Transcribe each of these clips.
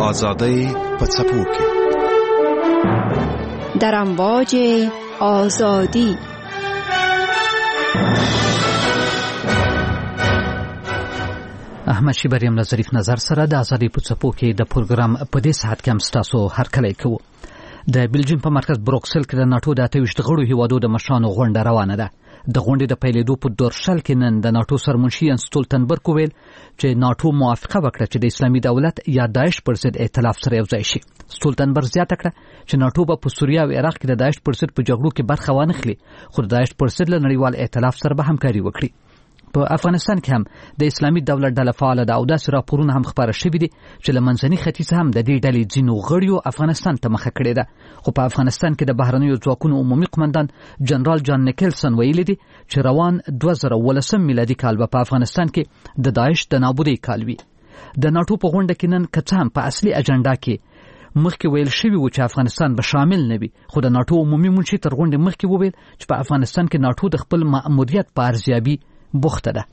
آزادی په څپو کې در امواج آزادی. احمد شیبریم له ظریف نظر سره د آزادی په څپو کې د پروګرام په دې ساعت کې هم ستاسو هرکلی کوو. د بلجیم په مرکز بروکسل کې د ناټو د 28 غړو هیوادو د مشرانو غونډه روانه ده. د غونډې د پیلېدو په دورشل کې نن د ناټو سرمنشي یانس سټولتنبرګ ویل چې ناټو موافقه وکړه چې د اسلامي دولت یا داعش پر ضد ائتلاف سره یوځای شي. سټولتنبرګ زیاته کړه چې ناټو په سوریه او عراق کې د داعش پر ضد په جګړو کې برخه وانخلي، خو د داعش پر ضد له نړیوال ائتلاف سره به همکاري وکړي. په افغانستان کې هم د اسلامي دولت ډله فعال ده او داسې راپورونه هم خبره شوي دي چې له منځني ختیځ هم د دې ډلې ځینو غړیو افغانستان ته مخه کړې ده. خو په افغانستان کې د بهرنیو ځواکونو عمومي قومندان جنرال جان نیکلسن ویلي دي چې روان 2018 میلادي کال به په افغانستان کې د داعش د نابودۍ کال وي. د ناټو په غونډه کې نن که څه هم په اصلي اجنډا کې مخکې ویل شوي و چې افغانستان به شامل نه وي، خو د ناټو عمومي منشي تر غونډې مخکې وویل چې په افغانستان کې ناټو د خپل مأموریت په ارزیابي بوخته ده.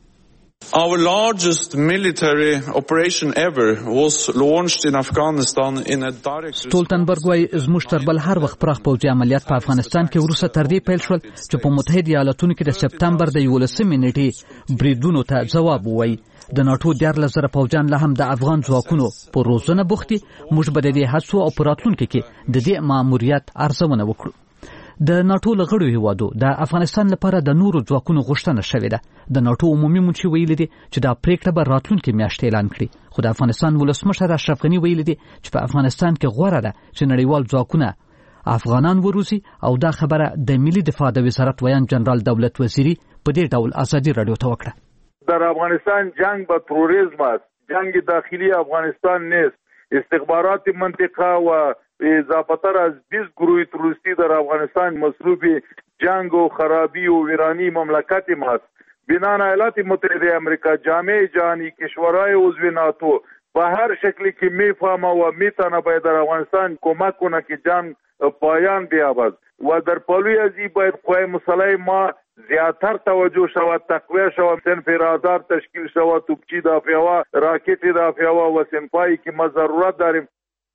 Our largest military operation ever was launched in Afghanistan in a direct سټولتنبرګ وايي زموږ تر بل هر وخت پراخ پوځي عملیات په افغانستان کې وروسته تر دې پیل شول چې په متحده ایالاتونو کې د سپتمبر د 11 نیټې بریدونو ته ځواب ووایي. د ناټو 14,000 پوځیان له هم د افغان ځواکونو په روزنه بوختي. موږ به د دې هڅو او په راتلونکي کې د دې ماموریت ارزونه وکړو. د ناټو له غړو هیوادو د افغانستان لپاره د نورو ځواکونو غوښتنه شوې ده. د ناټو عمومي منشي ویلي دي چې دا پریکړه به راتلونکي میاشت اعلان کړي، خو د افغانستان ولسمشر اشرف غني ویلي دي چې په افغانستان کې غوړه ده چې نړیوال ځواکونه افغانان وروزي، او دا خبره د ملي دفاع د وزارت ویان جنرال دولت وزیری په دې ډول ازادي رادیو ته وکړه. در افغانستان جنگ با تروریسم است، جنگ داخلی افغانستان نیست. استخبارات منطقه و اضافتر از 20 گروه تروریستی در افغانستان مصروف جنگ و خرابی و ویرانی مملکت ماست. بنان ایالات متحده امریکا جامعه جهانی کشورهای عضو ناتو به هر شکلی که میفهمه و میتونه باید در افغانستان کمک کنه که جنگ پایان بیابد و در پلوی از این باید قوای مسلح ما زیادتر توجه شود، تقویه شود، صنف رادار تشکیل شود، توپچی دافعه، راکت دافعه و صنفایی که ما ضرورت داریم.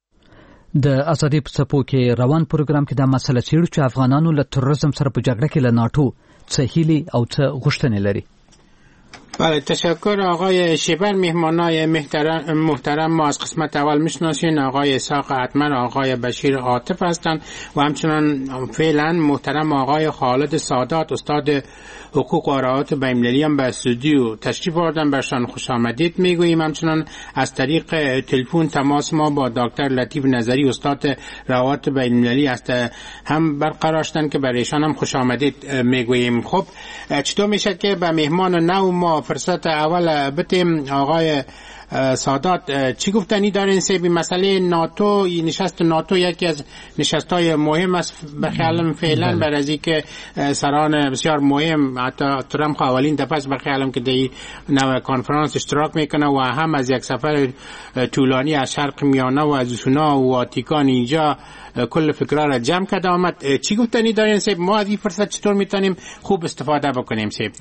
د آزادی په څپو کې روان پروګرام کې دا مسله څېړو چې افغانانو له تروریزم سره په جګړه کې له ناټو څه هیلې او څه غوښتنې لري. بله، تشکر آقای شیبر. مهمانای محترم ما از قسمت اول میشناسین آقای اسحاق حتمر، آقای بشیر عاطف هستند و همچنان فعلا محترم آقای خالد سادات استاد حقوق و روابط بین‌المللی هم به استودیو تشریف آوردن. برشان خوش آمدید میگوییم. همچنان از طریق تلفن تماس ما با دکتر لطیف نظری استاد روابط بین‌المللی است هم برقرار شدن که برایشان هم خوش آمدید میگوییم. خب چطور میشه که به مهمان نو ما فرصت اول بتیم؟ آقای سادات چی گفتنی دارین سه مسئله ناتو؟ نشست ناتو یکی از نشست‌های مهم است به خیالم فعلا، بر از اینکه سران بسیار مهم حتی ترامپ اولین دفعه است به خیالم که در نوع کنفرانس اشتراک میکنه و هم از یک سفر طولانی از شرق میانه و از سونا و واتیکان اینجا کل فکرها را جمع کرده آمد. چی گفتنی دارین سه؟ ما از این فرصت چطور میتونیم خوب استفاده بکنیم سه؟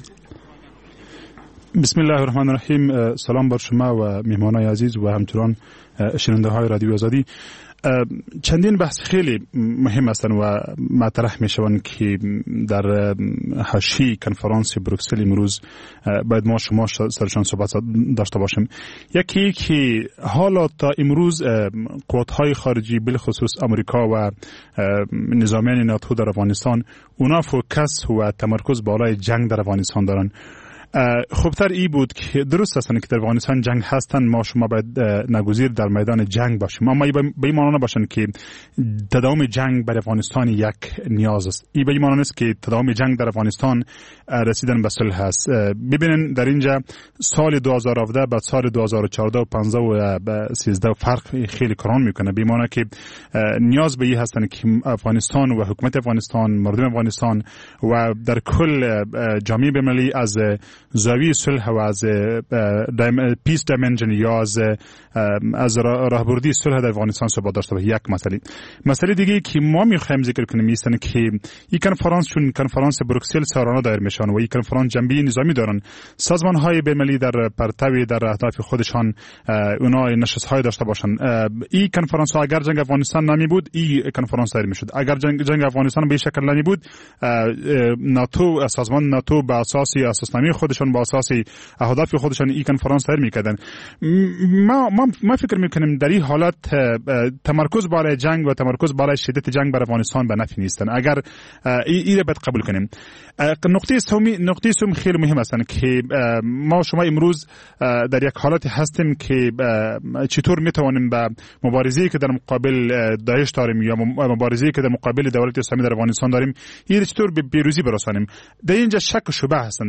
بسم الله الرحمن الرحیم. سلام بر شما و مهمانای عزیز و همچنان شنونده های رادیو آزادی. چندین بحث خیلی مهم هستند و مطرح می شوند که در حاشیه کنفرانس بروکسل امروز باید ما شما سرشان صحبت داشته باشیم. یکی که حالا تا امروز قوت‌های خارجی بالخصوص آمریکا و نظامیان ناتو در افغانستان اونا فوکس و تمرکز بالای جنگ در افغانستان دارن. خوبتر ای بود که درست هستند که در افغانستان جنگ هستند، ما شما باید ناگزیر در میدان جنگ باشیم، اما به این معنی نباشند که تداوم جنگ بر افغانستان یک نیاز است. این به این معنی است که تداوم جنگ در افغانستان رسیدن به صلح است. ببینید در اینجا سال 2017 بعد سال 2014 و 15 و 13 فرق خیلی کلان میکنه. به این معنی که نیاز به این هستند که افغانستان و حکومت افغانستان، مردم افغانستان و در کل جامعه بین‌المللی از زاویه صلح و از پیس دایمنشن یا از راهبردی صلح در افغانستان صحبت داشته باشه. یک مسئله دیگه که ما میخوایم ذکر کنیم است که این کنفرانس بروکسل سالانه دایر میشن و این کنفرانس جنبه نظامی دارن. سازمان های بین‌المللی در پرتو در اهداف خودشان اونا نشست های داشته باشن. این کنفرانس ها اگر جنگ افغانستان نمی بود این کنفرانس دایر میشد. اگر جنگ افغانستان به شکل نمی بود ناتو سازمان ناتو به اساس اساسنامه خودشان با اساس اهداف خودشان این کنفرانس دایر میکردن. ما فکر میکنیم در این حالت تمرکز بالای جنگ و تمرکز بالای شدت جنگ بر افغانستان به نفع نیستن. اگر این را باید قبول کنیم. نقطه سوم خیلی مهم است که ما شما امروز در یک حالت هستیم که چطور میتوانیم به مبارزه‌ای که در مقابل داعش داریم یا مبارزه‌ای که در مقابل دولت اسلامی در افغانستان داریم این چطور به پیروزی برسانیم. در اینجا شک و شبهه هستن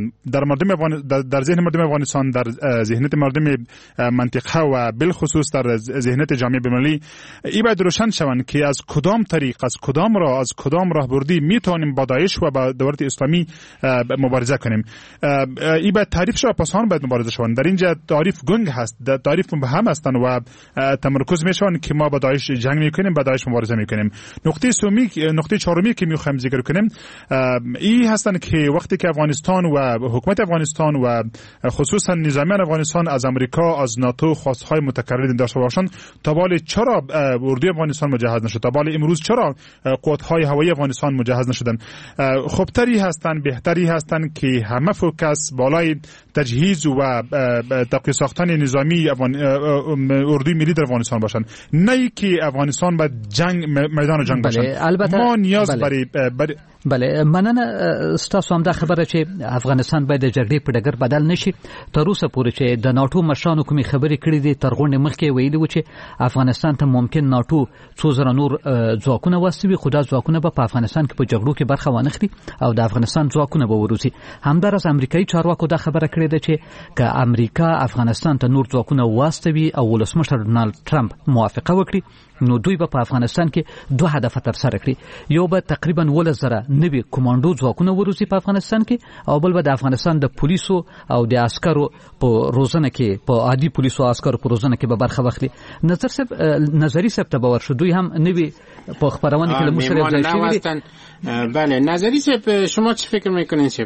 در ذهن مردم افغانستان، در ذهنیت مردم منطقه و بالخصوص در ذهنیت جامعه بین‌المللی این باید روشن شوند که از کدام طریق، از کدام راهبردی میتوانیم با داعش و با دولت اسلامی مبارزه کنیم. این باید تعریف شود، پاسان باید مبارزه شوند. در اینجا تعریف گنگ هست، تعریف مبهم هستند و تمرکز میشوند که ما با داعش جنگ میکنیم، با داعش مبارزه میکنیم. نقطه چهارمی که میخوایم ذکر کنیم این هستند که وقتی که افغانستان و حکومت افغانستان و خصوصا نظامیان افغانستان از امریکا، از ناتو خواستهای متکرر داشته باشند، تا بالا چرا اردوی افغانستان مجهز نشد؟ تا بالا امروز چرا قوت‌های هوایی افغانستان مجهز نشدن؟ خوبتری هستند، بهتری هستند که همه فوکس بالای تجهیز و تقویت ساختن نظامی اردوی ملی در افغانستان باشند، نه که افغانستان با میدان جنگ باشند. ما نیاز بله مننه ستاسو هم دا خبره چې افغانستان باید د جګړې په ډګر بدل نشي. تر اوسه پورې چې د ناتو مشرانو کومې خبرې کړې دي تر غونډې مخکې ویلي و چې افغانستان ته ممکن ناتو څو زره نور ځواکونه واستوي، خو دا ځواکونه به په افغانستان کې په جګړو کې برخه وانخلي او د افغانستان ځواکونه به وروزي. همدارس امریکایي چارواکو دا خبره کړې ده چې که امریکا افغانستان ته نور ځواکونه واستوي او ولسمشر ډونالد ټرمپ موافقه وکړي نو دوی به په افغانستان کې دوه هدف تر سره کړي. یو به تقریبا 1,000 نوي کمانډو ځواکونه وروزي په افغانستان کې، او بل به د افغانستان د پولیسو او د عسکرو په روزنه کې، په عادي پولیسو او عسکرو په روزنه کې به برخه واخلي. نظری صاحب ته باور شو دوی هم نوي په خبرونه کې له مشرف ځای شوی. بله نظری صاحب شما چی فکر میکنین صاحب؟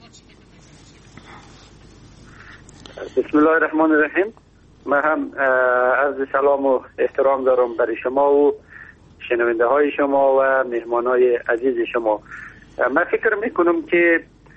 بسم الله الرحمن الرحیم. من هم عرض سلام و احترام دارم برای شما و شنونده های شما و مهمان های عزیز شما. من فکر میکنم که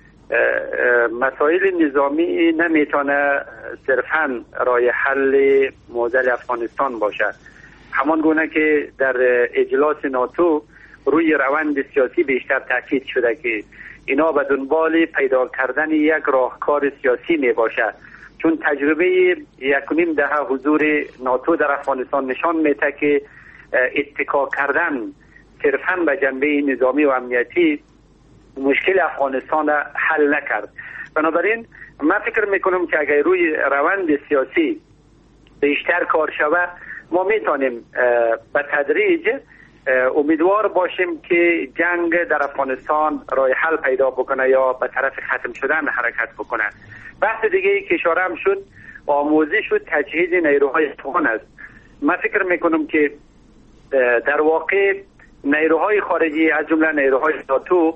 مسائل نظامی نمیتونه صرفاً راه حل معضل افغانستان باشه. همان گونه که در اجلاس ناتو روی روند سیاسی بیشتر تاکید شده که اینا به دنبال پیدا کردن یک راهکار سیاسی می باشه، چون تجربه 1.5 دهه حضور ناتو در افغانستان نشان میده که اتکا کردن صرفاً به جنبه نظامی و امنیتی مشکل افغانستان را حل نکرد. بنابراین من فکر میکنم که اگر روی روند سیاسی بیشتر کار شود ما میتونیم به تدریج امیدوار باشیم که جنگ در افغانستان راه حل پیدا بکنه یا به طرف ختم شدن حرکت بکنه. بحث دیگه ای که اشاره هم شد آموزش و تجهیز نیروهای افغان است. من فکر میکنم که در واقع نیروهای خارجی از جمله نیروهای ناتو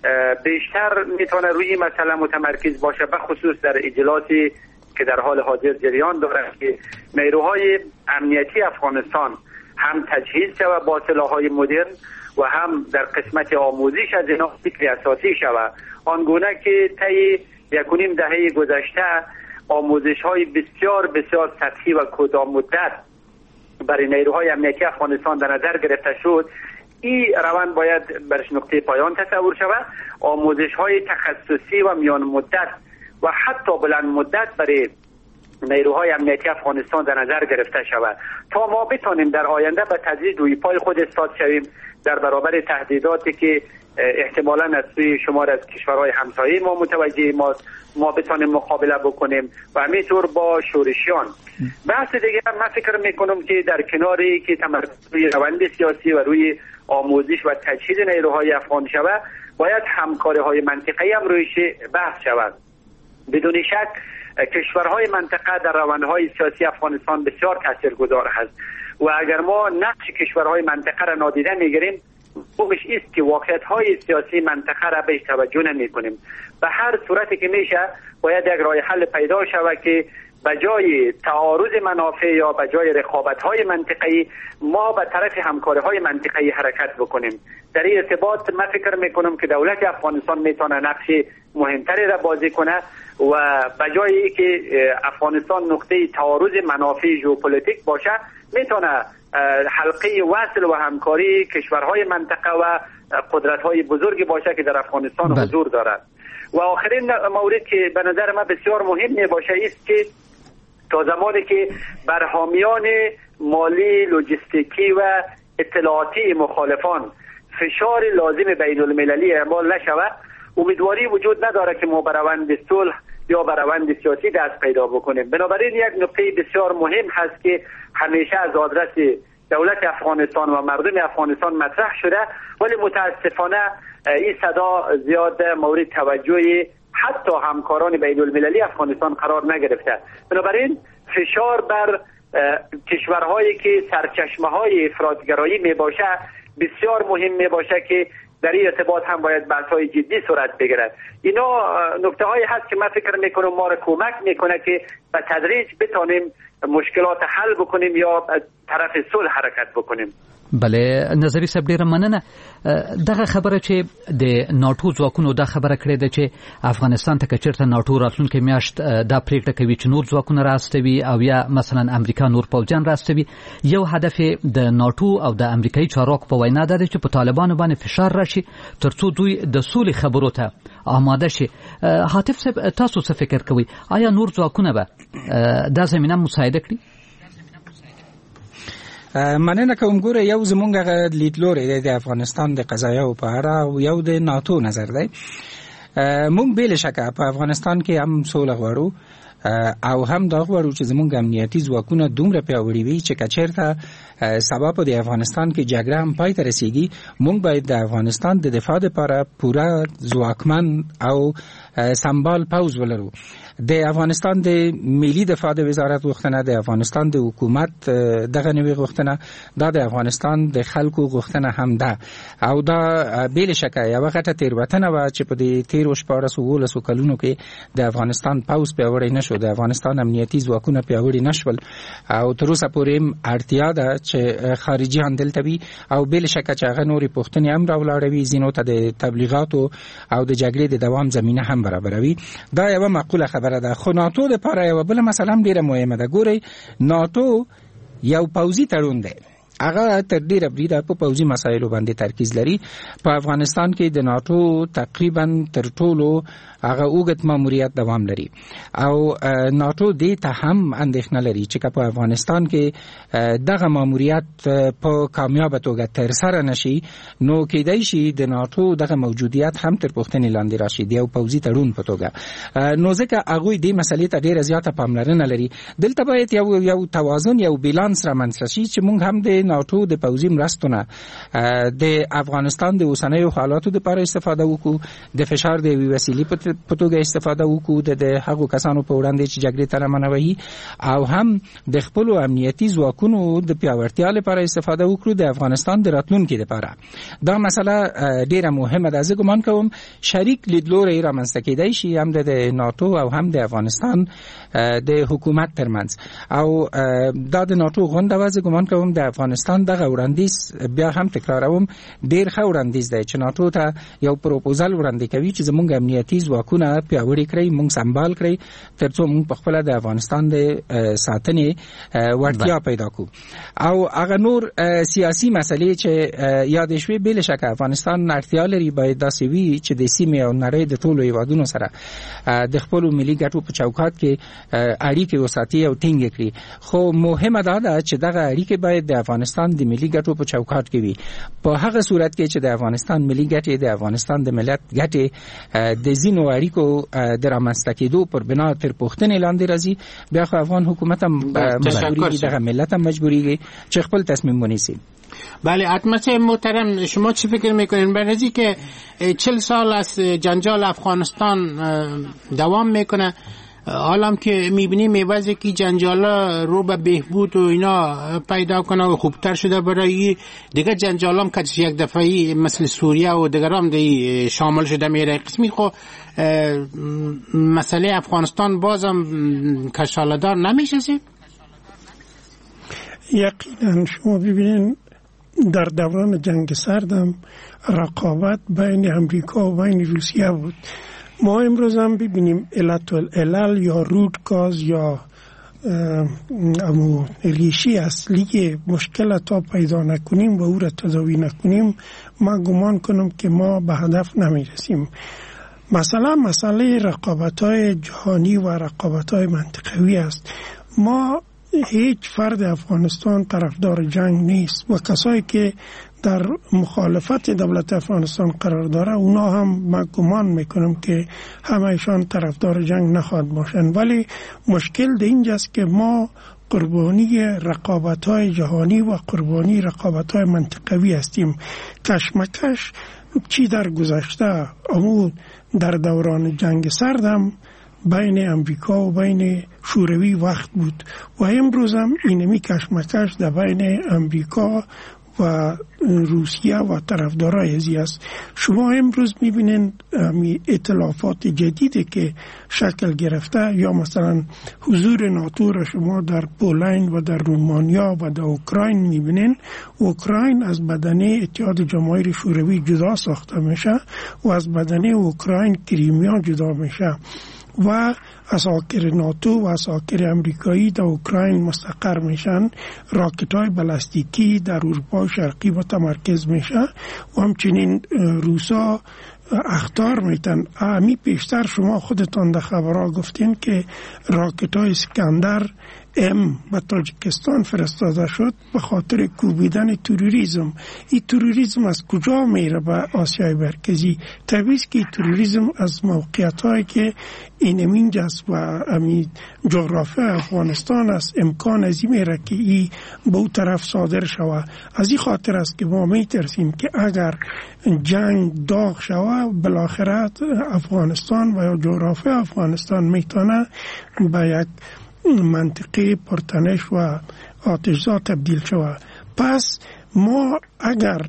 بیشتر میتونه روی مسئله متمرکز باشه، به خصوص در اجلاسی که در حال حاضر جریان داره که نیروهای امنیتی افغانستان هم تجهیز شود با سلاح‌های مدرن و هم در قسمت آموزش از اینا فکر اساسی شود، آنگونه که طی 1.5 دهه گذشته آموزش‌های بسیار بسیار سطحی و کوتاه مدت برای نیروهای امنیتی افغانستان در نظر گرفته شد. این روند باید برش نقطه پایان تصور شود. آموزش‌های تخصصی و میان مدت و حتی بلند مدت برای نیروهای امنیتی افغانستان در نظر گرفته شود تا ما بتانیم در آینده به تدریج روی پای خود ایستاد شویم در برابر تهدیداتی که احتمالاً از سوی شمار از کشورهای همسایه ما متوجه ما بتانیم مقابله بکنیم و همینطور با شورشیان. بحث دیگه من فکر میکنم که در کناری که تمرکز روی روند سیاسی و روی آموزش و تجهیز نیروهای افغان شود باید همکاری‌های منطقه‌ای هم رویش بحث شود. بدون شک کشورهای منطقه در روندهای سیاسی افغانستان بسیار تاثیرگذار هست و اگر ما نقش کشورهای منطقه را نادیده میگیریم بومش است که واقعیت‌های سیاسی منطقه را بهش توجه نمی‌کنیم. به هر صورتی که میشه باید یک راه حل پیدا شود که بجای تعارض منافع یا بجای رقابت‌های منطقه‌ای ما به طرف همکاری‌های منطقه‌ای حرکت بکنیم. در این ارتباط من فکر می‌کنم که دولت افغانستان میتونه نقش مهمتری را بازی کنه و بجای اینکه افغانستان نقطه تعارض منافع ژئوپلیتیک باشه میتونه حلقه وصل و همکاری کشورهای منطقه و قدرت‌های بزرگی باشه که در افغانستان حضور دارد. و آخرین مورد که به نظر من بسیار مهم می باشه است که تا زمانی که بر حامیان مالی، لوجستیکی و اطلاعاتی مخالفان فشار لازم بین المللی اعمال نشود، امیدواری وجود نداره که ما بر روند صلح یا بر روند سیاسی دست پیدا بکنیم. بنابراین یک نکته بسیار مهم هست که همیشه از آدرس دولت افغانستان و مردم افغانستان مطرح شده، ولی متاسفانه این صدا زیاد مورد توجه حتی همکاران بین المللی افغانستان قرار نگرفته. بنابراین فشار بر کشورهایی که سرچشمه های افراطگرایی می باشه بسیار مهم می باشه که در این ارتباط هم باید بحث‌های جدی صورت بگیرد. اینا نکته‌هایی هست که من فکر میکنم ما را کمک میکنه که به تدریج بتونیم مشکلات حل بکنیم یا طرف صلح حرکت بکنیم. بله نظری صاحب ډیره مننه. دغه خبره چې د ناتو ځواکونو دا خبره کړې ده چې افغانستان ته کچرته ناتو راتلونکي میاشت دا پریکړه کوي چې نور ځواکونه راستوي او یا مثلا امریکا نور پوځیان راستوي. یو هدف د ناتو او د امریکایي چارواکو په وینا ده چې په طالبانو باندې فشار راشي ترڅو دوی د سولې خبرو ته آماده شي. حاتف صاحب تاسو څه فکر کوئ؟ آیا نور ځواکونه به دا زمینه مساعده کړي؟ مننه کوم. ګوره یو زمونږ لیدلوری د افغانستان د قضایاو په اړه او یو د ناتو نظر دی. مونږ بې له شکه په افغانستان کې هم سوله غواړو او هم دا غواړو چې زمونږ امنیتي ځواکونه دومره پیاوړي وي چې که چېرته سبا په د افغانستان کې جګړه هم پای ته رسیږي مونږ باید د افغانستان د دفاع لپاره پوره ځواکمن او سمبال پوځ ولرو. د افغانستان د ملي دفاع د وزارت غوښتنه، د افغانستان د حکومت دغه نوې غوښتنه، دا د افغانستان د خلکو غوښتنه هم ده او دا بې له شکه یوه غټه تېروتنه وه چې په دې تېرو 14-15 کلونو کې د افغانستان پوځ پیاوړی نه شو، د افغانستان امنیتي ځواکونه پیاوړي نه شول او تر اوسه پورې هم اړتیا ده چې خارجیان دلته وي او بې له شکه چې هغه نورې پوښتنې هم راولاړوي، ځینو ته د تبلیغاتو او د جګړې د دوام زمینه هم برابروي. دا یوه معقوله خبره ده. خو ناتو لپاره یوه بله مسله هم ډېره مهمه ده. ګورئ ناتو یو پوځي تړون دی، هغه تر ډیره بریده په پوځي مسایلو باندې ترکیز لري. په افغانستان کې د ناتو تقریبا تر ټولو هغه اوږد ماموریت دوام لري او ناتو دې ته هم اندېښنه لري چې که په افغانستان کې دغه ماموریت په کامیابه توګه ترسره نشي نو کېدای شي د ناتو دغه موجودیت هم تر پوښتنې لاندې راشي د یو پوځي تړون په توګه. نو ځکه هغوی دې مسلې ته ډېره زیاته پاملرنه لري. دلته باید یو توازن، یو بیلانس رامنځته شي چې موږ هم د ناتو د پوځي مرستو نه د افغانستان د اوسنیو حالاتو لپاره استفاده وکړو، د فشار د یوې وسیلې په توګه استفاده وکړو د هغو کسانو په وړاندې چې جګړې ته لمنه وهي، او هم د خپلو امنیتي ځواکونو د پیاوړتیا لپاره استفاده وکړو د افغانستان د راتلونکي لپاره. دا مسله ډیره مهمه ده. زه ګمان کوم شریک لیدلوری رامنځته کېدای شي هم د ناتو او هم د افغانستان د حکومت ترمنځ او دا د ناتو غونډه وه. زه ګمان کوم د افغانستان دغه وړاندیز بیا هم تکراروم ډیر ښه وړاندیز دی چې ناتو ته یو پروپوزل وړاندې کوي چې زموږ امنیتي ځواکونه پیاوړي کړئ، موږ سمبال کړئ ترڅو موږ په خپله د افغانستان د ساتنې وړتیا پیدا کړو. او هغه نور سیاسي مسلې چې یادې شوې بې له شکه افغانستان اړتیا لري باید داسې وي چې د سیمې او نړۍ د ټولو هیوادونو سره د خپلو ملي ګټو په چوکاټ کې اړیکې وساتي او ټینګې کړي. خو مهمه دا ده چې دغه اړیکې باید د افغانستان افغانستان د ملي ګټو په چوکاټ کې وي. په هغه صورت کې چې د افغانستان ملي ګټې د افغانستان د ملت ګټې د ځینو اړیکو د رامنځته کېدو پر بنا تر پوښتنې لاندې راځي، بیا خو افغان حکومت هم مجبوریږي، دغه ملت هم مجبوریږي چې خپل تصمیم ونیسي. بله حتمت محترم، شما چی فکر میکنین برای که 40 سال از جنجال افغانستان دوام میکنه، حالا که میبینیم میوازی که جنجالا رو به بهبود و اینا پیدا کنه و خوبتر شده، برای دیگه جنجال هم که یک دفعی مثل سوریه و دیگر هم دی شامل شده میره قسمی، خب مسئله افغانستان بازم کشاله‌دار نمیشه؟ یقینا شما ببینین در دوران جنگ سردم رقابت بین امریکا و بین روسیه بود. ما امروز هم ببینیم علت العلل یا روت کاز یا ریشه اصلی مشکل تا پیدا نکنیم و او را تداوی نکنیم، ما گمان کنم که ما به هدف نمیرسیم. مثلا مسئله رقابت‌های جهانی و رقابت‌های منطقوی است. ما هیچ فرد افغانستان طرفدار جنگ نیست و کسایی که در مخالفت دولت افغانستان قرار داره اونا هم من گمان میکنم که همهشان طرفدار جنگ نخواهد باشند، ولی مشکل در اینجاست که ما قربانی رقابت‌های جهانی و قربانی رقابت‌های منطقوی هستیم. کشمکش چی در گذشته امو در دوران جنگ سردم بین امریکا و بین شوروی وقت بود و امروز هم اینمی کشمکش در بین امریکا و روسیه و طرفدارای ازی است. شما امروز میبینین ائتلافات جدیدی که شکل گرفته، یا مثلا حضور ناتو را شما در پولند و در رومانیا و در اوکراین میبینین. اوکراین از بدنه اتحاد جماهیر شوروی جدا ساخته میشه و از بدنه اوکراین کریمیا جدا میشه و اساکر ناتو و اساکر امریکایی در اوکراین مستقر میشن. راکت‌های بالستیکی در اروپا شرقی متمرکز میشه و همچنین روسا اخطار میتن. امی پیشتر شما خودتان در خبرها گفتین که راکت‌های اسکندر ام به تاجیکستان فرستاده شد به خاطر کوبیدن تروریسم. این تروریسم از کجا میره به آسیای مرکزی؟ طبیعی است که تروریسم از موقعیت‌هایی که اینجا است و امی جغرافی افغانستان است امکان از این میره که این به اون طرف صادر شود. از این خاطر است که ما میترسیم که اگر جنگ داغ شود بالاخره افغانستان و جغرافی افغانستان میتونه به یک منطقه پرتنش و آتش‌زا تبدیل شود. پس ما اگر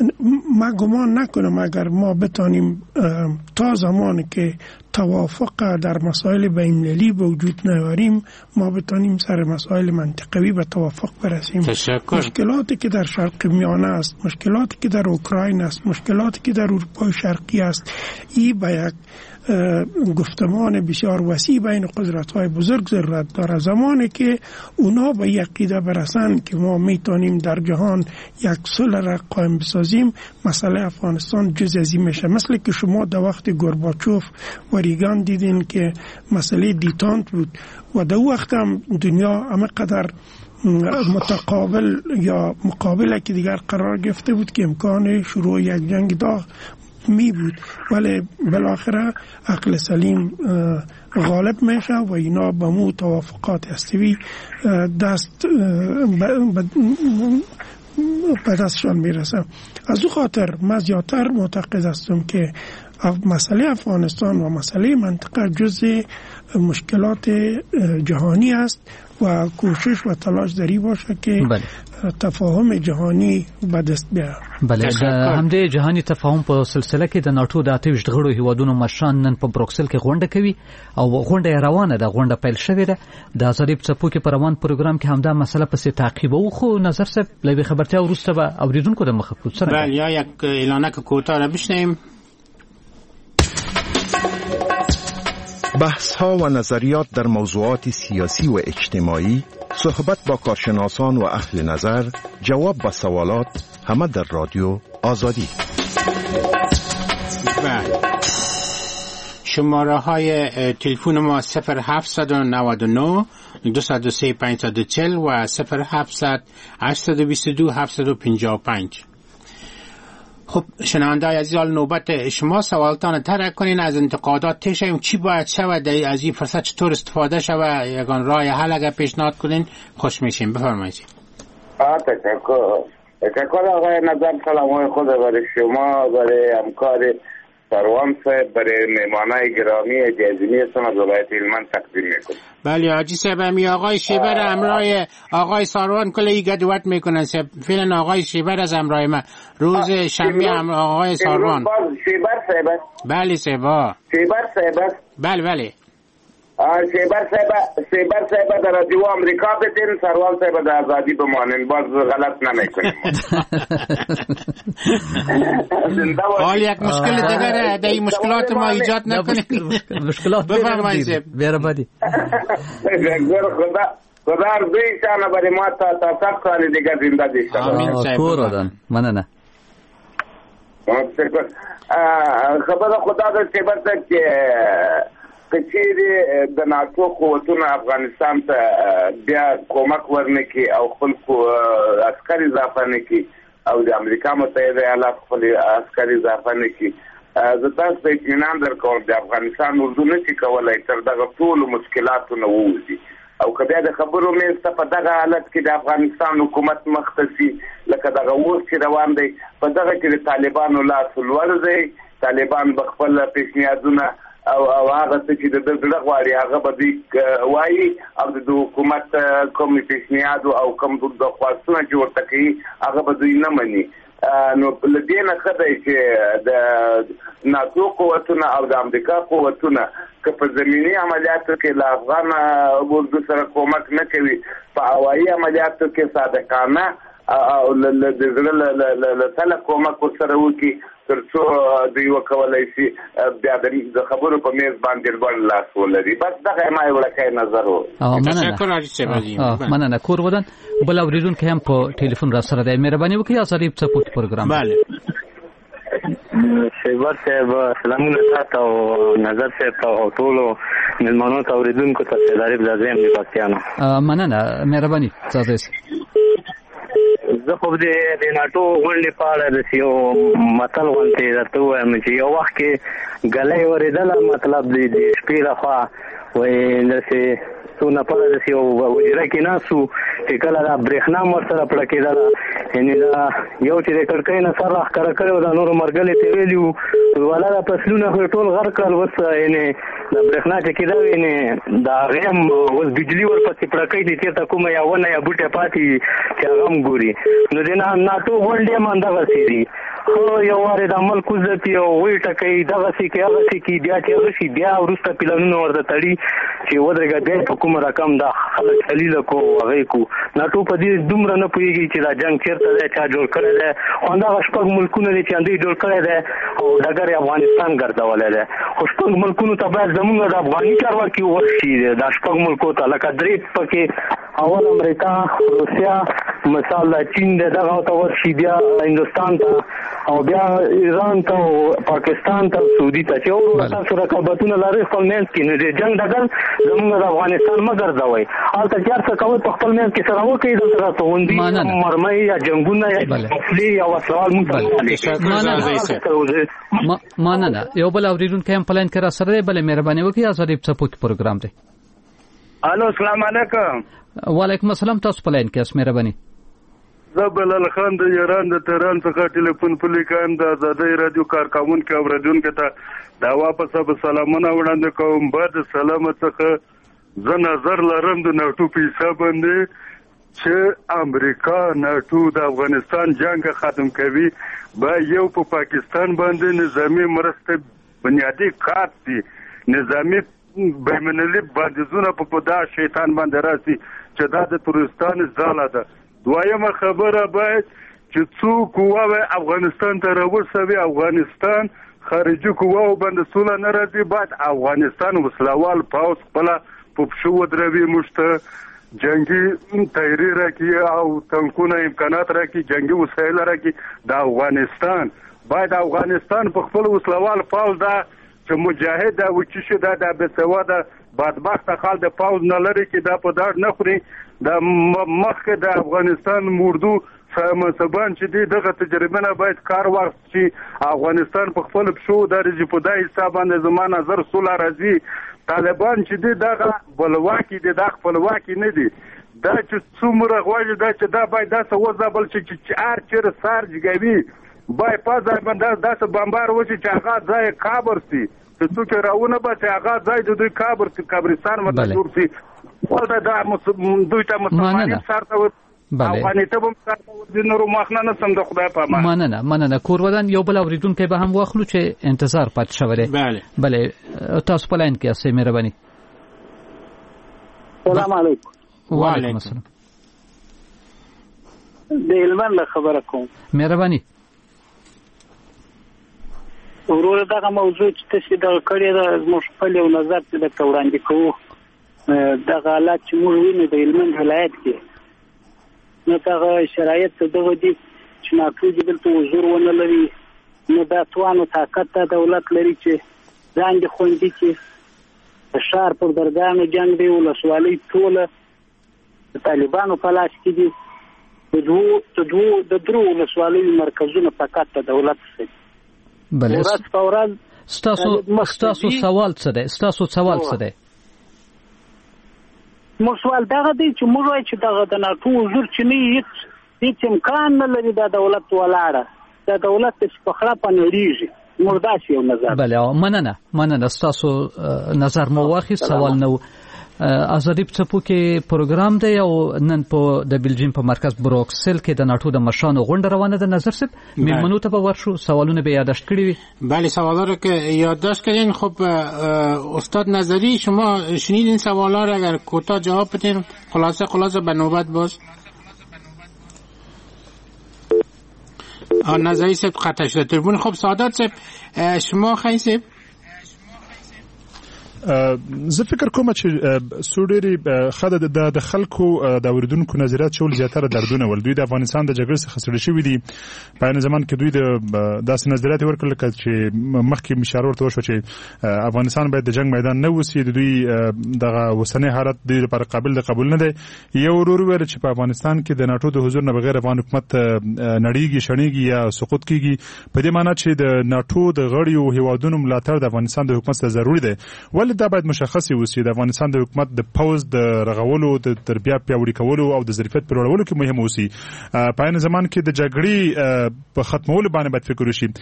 ما گمان نکنم اگر ما بتانیم تا زمانی که توافق در مسائل بین‌المللی به وجود نیاریم ما بتانیم سر مسائل منطقوی به توافق برسیم. مشکلاتی که در شرق میانه است، مشکلاتی که در اوکراین است، مشکلاتی که در اروپای شرقی است، این به یک گفتمان بسیار وسیع بین قدرت‌های بزرگ ضرورت داره. زمانی که اونا به یک عقیده برسند که ما میتونیم در جهان یک صلح را قائم بسازیم، مسئله افغانستان جز از این میشه. مثل که شما در وقت گورباچوف و ریگان دیدین که مسئله دیتانت بود و در وقت هم دنیا همه قدر متقابل یا مقابله که دیگر قرار گرفته بود که امکان شروع یک جنگ داغ می بود، ولی بالاخره عقل سلیم غالب میشه و اینا به مو توافقات هستوی دست به دستشان میرسه. از او خاطر من زیادتر معتقد هستم که مسئله افغانستان و مسئله منطقه جزء مشکلات جهانی است و کوشش و تلاش داری باشه که تفاهم جهانی به دست بیاره. بله، د همدې جهانی تفاهم په سلسله کې د ناتو د 28 غړو هیوادونو مشران نن په بروکسل کې غونډه کوي او غونډه روانه ده، غونډه پیل شوې ده. د ازادي په څپو کې په روان پروګرام کې همدا مسله پسې تعقیبو. خو نظر صاحب لوي خبرتیا وروسته به اوریدونکو د مخه کوڅه بله یا یک اعلانک کوتاه را بشنویم. بحث ها و نظریات در موضوعات سیاسی و اجتماعی، صحبت با کارشناسان و اهل نظر، جواب به سوالات، همه در رادیو آزادی. شماره های تلفن ما 0799 203 540 و 0700 822 755. خب شنونده‌های عزیز، حال نوبت شما سوالتان طرح کنین، از انتقادات تشیم چی باید شود از این فرصت، چطور استفاده شود، یگان راه حل اگر پیشنهاد کنین خوش میشیم. بفرمایید. تشکر آقای نظر. سلام خود برای شما، برای همکار سروان صاحب، برای مهمانای گرامی جزیمی هستم از ولایت هلمند تقدیم میکنم. بله حاجی صاحب، همی آقای شیبر همراه آقای ساروان کلی گدوت میکنن. فعلا آقای شیبر از همراه ما روز شنبه هم آقای ساروان. شیبر صاحب؟ بله صاحب. شیبر صاحب؟ بله. شیبر صاحب در رادیو امریکا بتین، سروان صاحب در آزادی بمانین، باز غلط نمیکنیم. حال یک مشکل دیگر در این مشکلات ما ایجاد نکنیم. مشکلات بفرمایید. بیربادی خدا ارزویشان برای ما تا 100 سال دیگر زنده دیشتن. آمین صاحب. کورادن مننه. خبر خدا در شیبر صاحب که کچیری د ناتو قوتونو افغانستان ته بیا کومک ورنکي او خپل عسکري اضافه نکي او د امریکا متحده ایالات خپل عسکري اضافه نکي. زه تاسو ته اطمینان درکوم د افغانستان اردو نشي کولای تر دغه ټولو مشکلاتو نه ووځي، او که بیا د خبرو منځته په دغه حالت کې د افغانستان حکومت مخته سي لکه دغه اوس چې روان دی، په دغه کې د طالبانو لاس لوړ دی. طالبان به خپل پیشنهادونه او هغه چې د دغه غواړي هغه به دوی وایي او د حکومت کوم پیشنهاد او کوم د خواستونه چې ورته کوي هغه به دوی نه مني. نو له دې نه ښه دی چې د ناتو قوتونه او د امریکا قوتونه که په زمینی عملیاتو کې له افغان اردو سره کومک نه کوي، په هوایي عملیاتو کې صادقانه او د زړه له تله کومک ورسره وکړي ترڅو دوی وکولای شي بیا د خبرو په میز باندې لوړ لاس ولري. بس دغه ما یو لکه نظر و. تشکر حاجی صاحب. مننه. کور ودان بل اوریدونکو هم په ټلیفون را سره دی. مهرباني وکړئ ازادي سپورت پروګرام. بله شیبر صاحب سلامونه تاسو او نظر صاحب او ټولو مېلمنو ته اوریدونکو ته سلام لازم دی پښتانه. مننه مهرباني تاسو. زه خو د ناټو غونډې په اړه د یو متل غونډې درته وایم چې یو وخت کې ګلۍ ورېدله، مطلب د شپې لخوا وایي داسې څو نفره داسې یو حجره کې ناست وو چې کله دا برېښنا هم ورسره پړه کېدله، یعنې دا یو چې د کړکۍ نه سر راښکاره کړی و، دا نورو مرګلې ته ویلي وو والا دا فصلونه خو ټول غر کړل، اوس یعنې د برېښنا چې کېده وي یعنې د هغې هم اوس بجلي ورپسې پړکۍ دي چېرته کومه یا ونه یا بوټی پاتې وي چې هغه هم ګوري. نو د ناټو غونډې هم همدغسې دي. خو یو وارې د عمل کوزتي او وی ټکوي دغسې کې هغسې کې بیا چې هغه شي بیا وروسته پلانونه ورته تړي چې ودرېږه بیا په کومه رقم دا خلک حلیله کو هغې کو. ناټو په دې دومره نه پوهېږي چې دا جنګ چېرته دی، چا جوړ کړی دی. خو همدغه شپږ ملکونه دي چې همدوی جوړ کړی دی او ډګر یې افغانستان ګرځولی دی. خو شپږ ملکونو ته باید زمونږ د افغاني چارواکي ورشي دا شپږ ملکو ته، لکه درې پکې اول امریکا، روسیا، مثال چین دی، دغه ته ورشي، بیا هندوستان ته او بیا ایران ته او پاکستان ته سعودي ته چې ورو تاسو رقابتونه لري خپل منځ کې. نو د جنګ ډګر زموږ د افغانستان مه ګرځوئ، هلته چې هر څه کوئ په خپل منځ کې سره وکړئ، دلته راته غوندي مرمۍ یا جنګونه یا وسلې یا وسلوال مننه. یو بل اوریدونکی هم په لاین کې را سره دی. بله مهرباني وکړئ ازادي سپورت پروګرام دی. الو السلام علیکم. وعلیکم السلام. تاسو په لاین کې یاست. مهرباني. زه بلال خان د ایران د تهران څخه ټلیفون پلی کوم. د ازادۍ رادیو کارکوونکو او اوریدونکو ته دا واپس سلامونه وړاندې کوم. بعد سلام څخه زه نظر لرم د ناټو په حساب باندې چې امریکا ناټو د افغانستان جنگ ختم کوي، با یو په پاکستان باندې نظامی مرسته بنیادی کار دي، نظامی بینالمللي بندیزونه په دا شیطان باندې راسي چې دا د تورستان ځاله ده. دویمه خبره باید چې څوک قواوې افغانستان ته راورسوي، افغانستان خارجي قواو باندې سوله نه راځي، باید افغانستان وسلوال پوځ خپله په پښو ودروي، موږ ته جنگي تیاری راکړي او تنکونه امکانات راکړي، جنگي وسایل راکړي. د افغانستان باید افغانستان په خپل وسلوال پوځ دا چې مجاهد او چې شو دا به سواده بدبخت خال د پاوز نه لري چې دا په دار نه خوري د مخکې د افغانستان موردو منصبان چې دی دغه تجربه نه باید کار واخلي چې افغانستان په خپل پښو درځي په دای حساب باندې زمانه نظر سولا راځي طالبان چې دی دغه بلواکي دی د خپلواکي نه دی دا چې څومره غواړي دا چې دا باید داسې وځبل چې ار چیر سار جګوي باید پازای باندې داسې بمبار وشي چې هغه ځای قبر سي چې څوک راونه به چې هغه ځای د دوی قبرستان مته جوړ سي ولدا دا دوی ته مسلمانان سره بله مننه کورودان یو بل اوریدونکو به هم واخلو چې انتظار پات شوی. بله تاسو په لاین کې اسې مهرباني. السلام علیکم. وعلیکم السلام. د علم خبره کوم. مهرباني. ورور دا موضوع چې تاسو دا کړی دا موږ په یو نظر کې د وړاندې کوو دا حالات چې موږ وینو د علم ولایت کې نو دا شرایط دغه دي چې ناټو دلته حضور ونه لري نو دا توانو طاقت د دولت لري چې ځان د خوندې کې شهر پر درګانو جنگ دی ولسوالۍ ټوله د طالبانو په لاس کې دي د درو ولسوالۍ مرکزونه فقط د دولت سره. بله ستاسو سوال څه دی؟ ستاسو سوال څه دی؟ مو سوال دغه دی چې موږ وایو چې دغه د ناټو حضور چې نه هیڅ امکان نه لري د دولت ولاړه د دولت په خړه پنهړیږي موږ داسې یو نظر. بله مننه ستاسو نظر مو واخیست. سوال نو ازادي په کې پروګرام دی او نن په د بلجیم په مرکز بروکسل کې د ناټو د مشانو غونډه روانه ده. نظر صاحب میلمنو ته به ورشو سوالونه به یادداشت کړی وي. بله سوالا رو که یادداشت کردین. خب استاد نظری شما شنیدین سوالا رو اگر کوتاه جواب بدین خلاصه به نوبت باز. نظری صاحب قطع شده تلفن. خب سعادت صاحب شما خیلی صاحب زه فکر کوم چې سوډيري خاده د خلکو د اوریدونکو نظریات شول زیاتره دردونه ول. دوی د افغانستان د جګړې څخه ستړي شوي دي. په عین زمان کې دوی د داسې نظریات ورکړل چې مخکې مشاره ورته وشو چې افغانستان باید د جنگ میدان نه وسی. د دوی دغه وسنۍ حالت د لپاره قابل د قبول نه دی. یو ورور ویل چې په افغانستان کې د ناټو د حضور نه بغیر افغان حکومت نړیږي شړنیږي یا سقوط کیږي. په دې معنی چې د ناټو د غړیو هیوادونو ملاتړ د افغانستان د حکومت سره ضروري دی. دا باید مشخص وي د افغانستان د حکومت د پوز د رغولو د تربیه پیاوړي کولو او د ظرفیت پر لوړولو کې مهم اوسي. په عین زمان کې د جګړې په ختمولو باندې باید فکر وشي.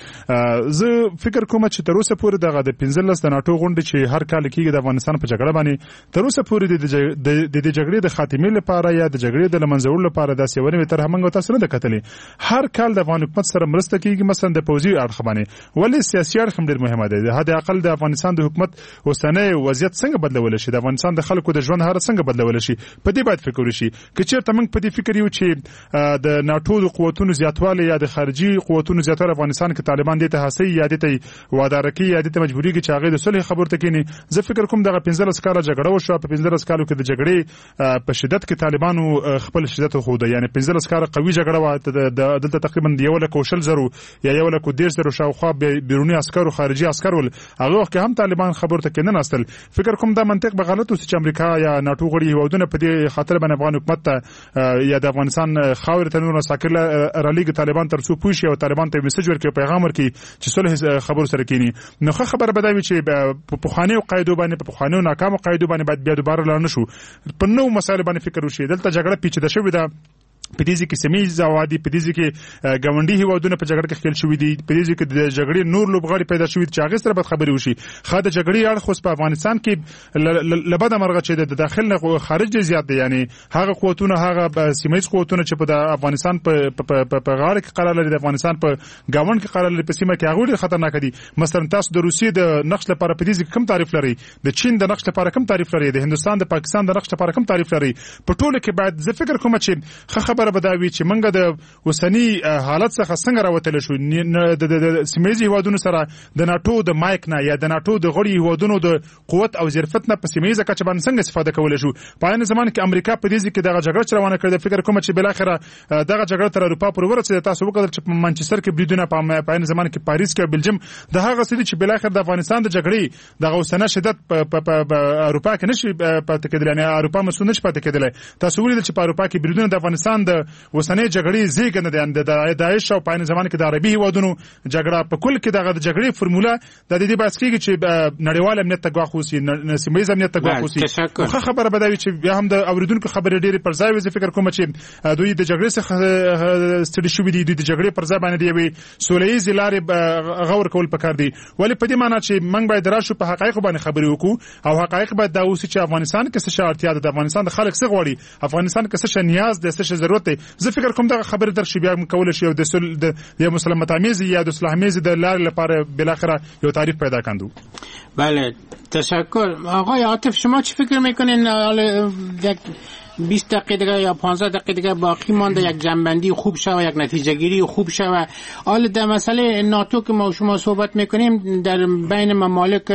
زه فکر کوم چې تر اوسه پورې دغه د 15 د ناټو غونډه چې هر کال کېږي د افغانستان په جګړه باندې تر اوسه پورې د جګړې د خاتمې لپاره یا د جګړې د لمنځولو لپاره د سیوري تر همغه تاسو نه کتلې. هر کال د افغان حکومت سره مرسته کېږي مثلا د پوځي اړخ باندې. ولې سیاسي اړخ هم ډېر مهمه دی. د حد اقل د افغانستان د حکومت اوسنۍ وضعیت څنګه بدلول شي د افغانستان د خلکو د ژوند هر څنګه بدلول شي په دې باید فکر وشي. که چیرته موږ په دې فکر یو چې د ناټو د قوتونو زیاتوالی یا د خارجي قوتونو زیاتوالی افغانستان کې طالبان دې ته هڅي یا دې ته وادار کوي یا دې ته مجبوري کوي چې هغه د صلح خبرته کینی. زه فکر کوم دغه 15 کاله جګړه وشو. په 15 کالو کې د جګړې په شدت کې طالبانو خپل شدت خو ده. یعنی 15 کاله قوي جګړه و. دلته تقریبا 1,000 یا 1,000 شاوخوا بیرونی عسکر او خارجي عسکر ول. هغه وخت هم طالبان خبرته کې نه نستل. فکر کوم دا منطق به غلط اوس چې امریکا یا ناټو غړي هیوادونه په دې خاطر باندې افغان حکومت ته یا د افغانستان خاور ته نور ساکل رالیګ طالبان تر څو پوښي او طالبان ته میسج ورکړي پیغام ورکړي چې صلح خبر سره کینی. نو خبره بدوي چې په پخوانیو قاعده باندې په پخوانیو ناکامو قاعده باندې باید بیا دوباره لاړ نشو. په نو مسایل باندې فکر وشي. دلته جګړه پیچیده شوې ده. په دې کې سیمې زوادي په دې کې ګاونډي هیوادونه په جګړه کې خپل شوې دي. په دې کې د جګړې نور لوبغاړي پیدا شوې چې هغه سره به خبري وشي. خاطر جګړې اړخ خو په افغانستان کې لبد مرغه چې د داخل نه خارج زیات دي. یعنی هغه قوتونه هغه سیمې قوتونه چې په افغانستان په غاړه کې قرار لري د افغانستان په گاوند کې قرار لري په سیمه کې هغه ډېر خطرناک دي. مثلا تاسو د روسیې د نقش لپاره په دې کې کم تعریف لري. د چین د نقش لپاره کم تعریف لري. د هندستان د پاکستان د نقش لپاره کم تعریف لري. په ټوله کې باید زه فکر کوم چې خبره به دا وي چې موږ د اوسنی حالت څخه څنګه راوتل شو د سیمه‌ییزو هیوادونو سره د ناتو د مایک نه یا د ناتو د غړي هیوادونو د قوت او ظرفیت نه په سیمه‌ییزه کچه باندې څنګه استفاده کولای شو. په عین زمان کې امریکا په دې کې دغه جګړه روانه کړې. فکر کوم چې بل اخره دغه جګړه تر اروپا پورې ورسېده. تاسو وکړل چې په مانچستر کې بریدونه په عین زمان کې پاریس کې بلجیم د هغه څه چې بل اخر د افغانستان د جګړې دغه اوسنه شدت په اروپا کې نشي پاتې کېدل. یعنی اروپا مسؤل نشي پاتې کېدل. تاسو ولیدل چې په اروپا کې بریدونه د افغانستان د اوسنۍ جګړې زیږنده دي. د داعش او په عین زمان کې د عربي هیوادونو جګړه په کل کې دغه جګړې فرموله د دې بحث کېږي چې نړیوال امنیت ته ګواښ وسی، سیمه‌ییز امنیت ته ګواښ وسی. خو خبره بدوي چې بیا هم د اوریدونکو خبرې ډېرې پر ځای وي. فکر کوم چې دوی د جګړې څخه ستړي شوي دي. د جګړې پر ځای باندې دی سوله‌ییز لارې غور کول پکار دي. ولی په دې معنی چې موږ باید راشو په حقایق باندې خبرې وکړو او حقایق باید دا اوسي چې افغانستان کې څه اړتیا ده، د افغانستان د خلک څه غواړي، افغانستان کې څه نیاز ده، څه ضرورت دی. زه فکر کوم دا خبره در شي بیا کول شي او د مسلمت آمیز یا د صلح آمیز د لارې لپاره بل اخره یو تعریف پیدا کندو. بله تشکر. آقای عاطف شما چی فکر میکنین 20 دقیقه دیگه یا 15 دقیقه دیگه باقی مانده یک جنبندی خوب شوه، یک نتیجه گیری خوب شوه؟ حالا در مسئله ناتو که ما شما صحبت میکنیم در بین ممالک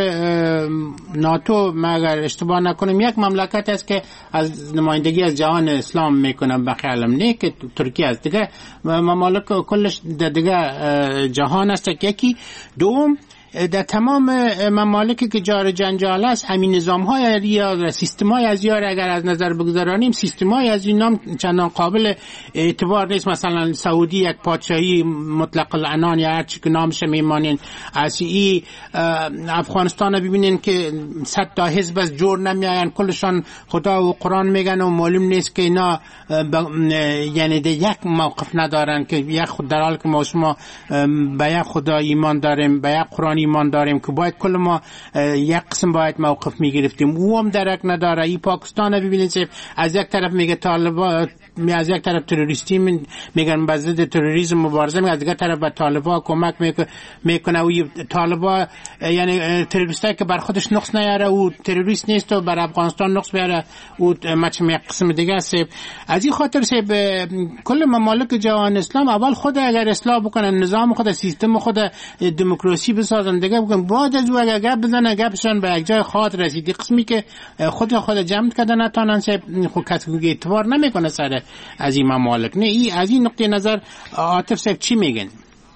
ناتو ما اگر اشتباه نکنیم یک مملکت است که از نمایندگی از جهان اسلام میکنم بخیالم نه که ترکیه است. دیگه ممالک کلش دیگه جهان است. یکی دوم در تمام ممالکی که جار جنجال است همین نظام‌های یا سیستم‌های از یار اگر از نظر بگذارانیم سیستم‌های از این نام چندان قابل اعتبار نیست. مثلا سعودی یک پادشاهی مطلق العنان یا هر چی که نامش میمانین، اسی افغانستان ببینین که 100 تا حزب از جور نمیاین، کلشان خدا و قرآن میگن و معلوم نیست که اینا یعنی ده یک موقف ندارن که یک خود در حال که ما شما به یک خدا ایمان داریم، به یک قرآن ایمان داریم که باید کل ما یک قسم باید موقف میگرفتیم. او هم درک نداره. این پاکستان ببینید از یک طرف میگه طالبان، از یک طرف تروریستی میگن به ضد تروریسم مبارزه میکنه، از یک طرف به طالبان کمک میکنه. و طالبان یعنی تروریستی که بر خودش نقص نیاره او تروریست نیست و بر افغانستان نقص بیاره او مچم یک قسم دیگه است. از این خاطر کل ممالک جهان اسلام اول خود اگر اصلاح بکنن، نظام خود، سیستم خود، دموکراسی بسازن دیگه بگن بعد از او اگر گپ بزنن گپشون به یک جای خاط رسیدی قسمی که خود جمع کردن نتونن خود کسی اعتبار نمیکنه سر از این ممالک. نه ای از این نقطه نظر عاطف صاحب چی میگن؟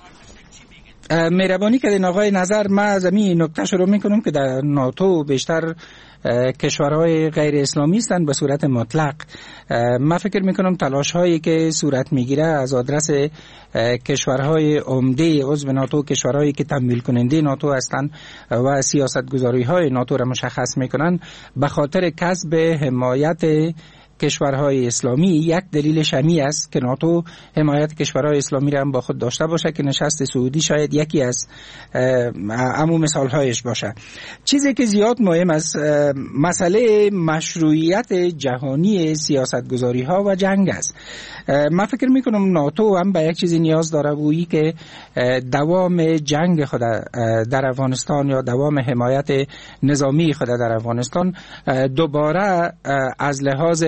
مهربانی کردین آقای نظر. من از این نکته شروع میکنم که در ناتو بیشتر کشورهای غیر اسلامی هستند به صورت مطلق. من فکر میکنم تلاش هایی که صورت میگیره از آدرس کشورهای عمده عضو ناتو، کشورهایی که تمویل کننده ناتو هستند و سیاستگذاری های ناتو را مشخص میکنن به خاطر کسب حمایت کشورهای اسلامی. یک دلیل شمی است که ناتو حمایت کشورهای اسلامی را هم با خود داشته باشه که نشست سعودی شاید یکی از عموم مثالهایش باشه. چیزی که زیاد مهم است مسئله مشروعیت جهانی سیاستگذاری ها و جنگ است. من فکر میکنم ناتو هم به یک چیزی نیاز داره و این که دوام جنگ خود در افغانستان یا دوام حمایت نظامی خود در افغانستان دوباره از لحاظ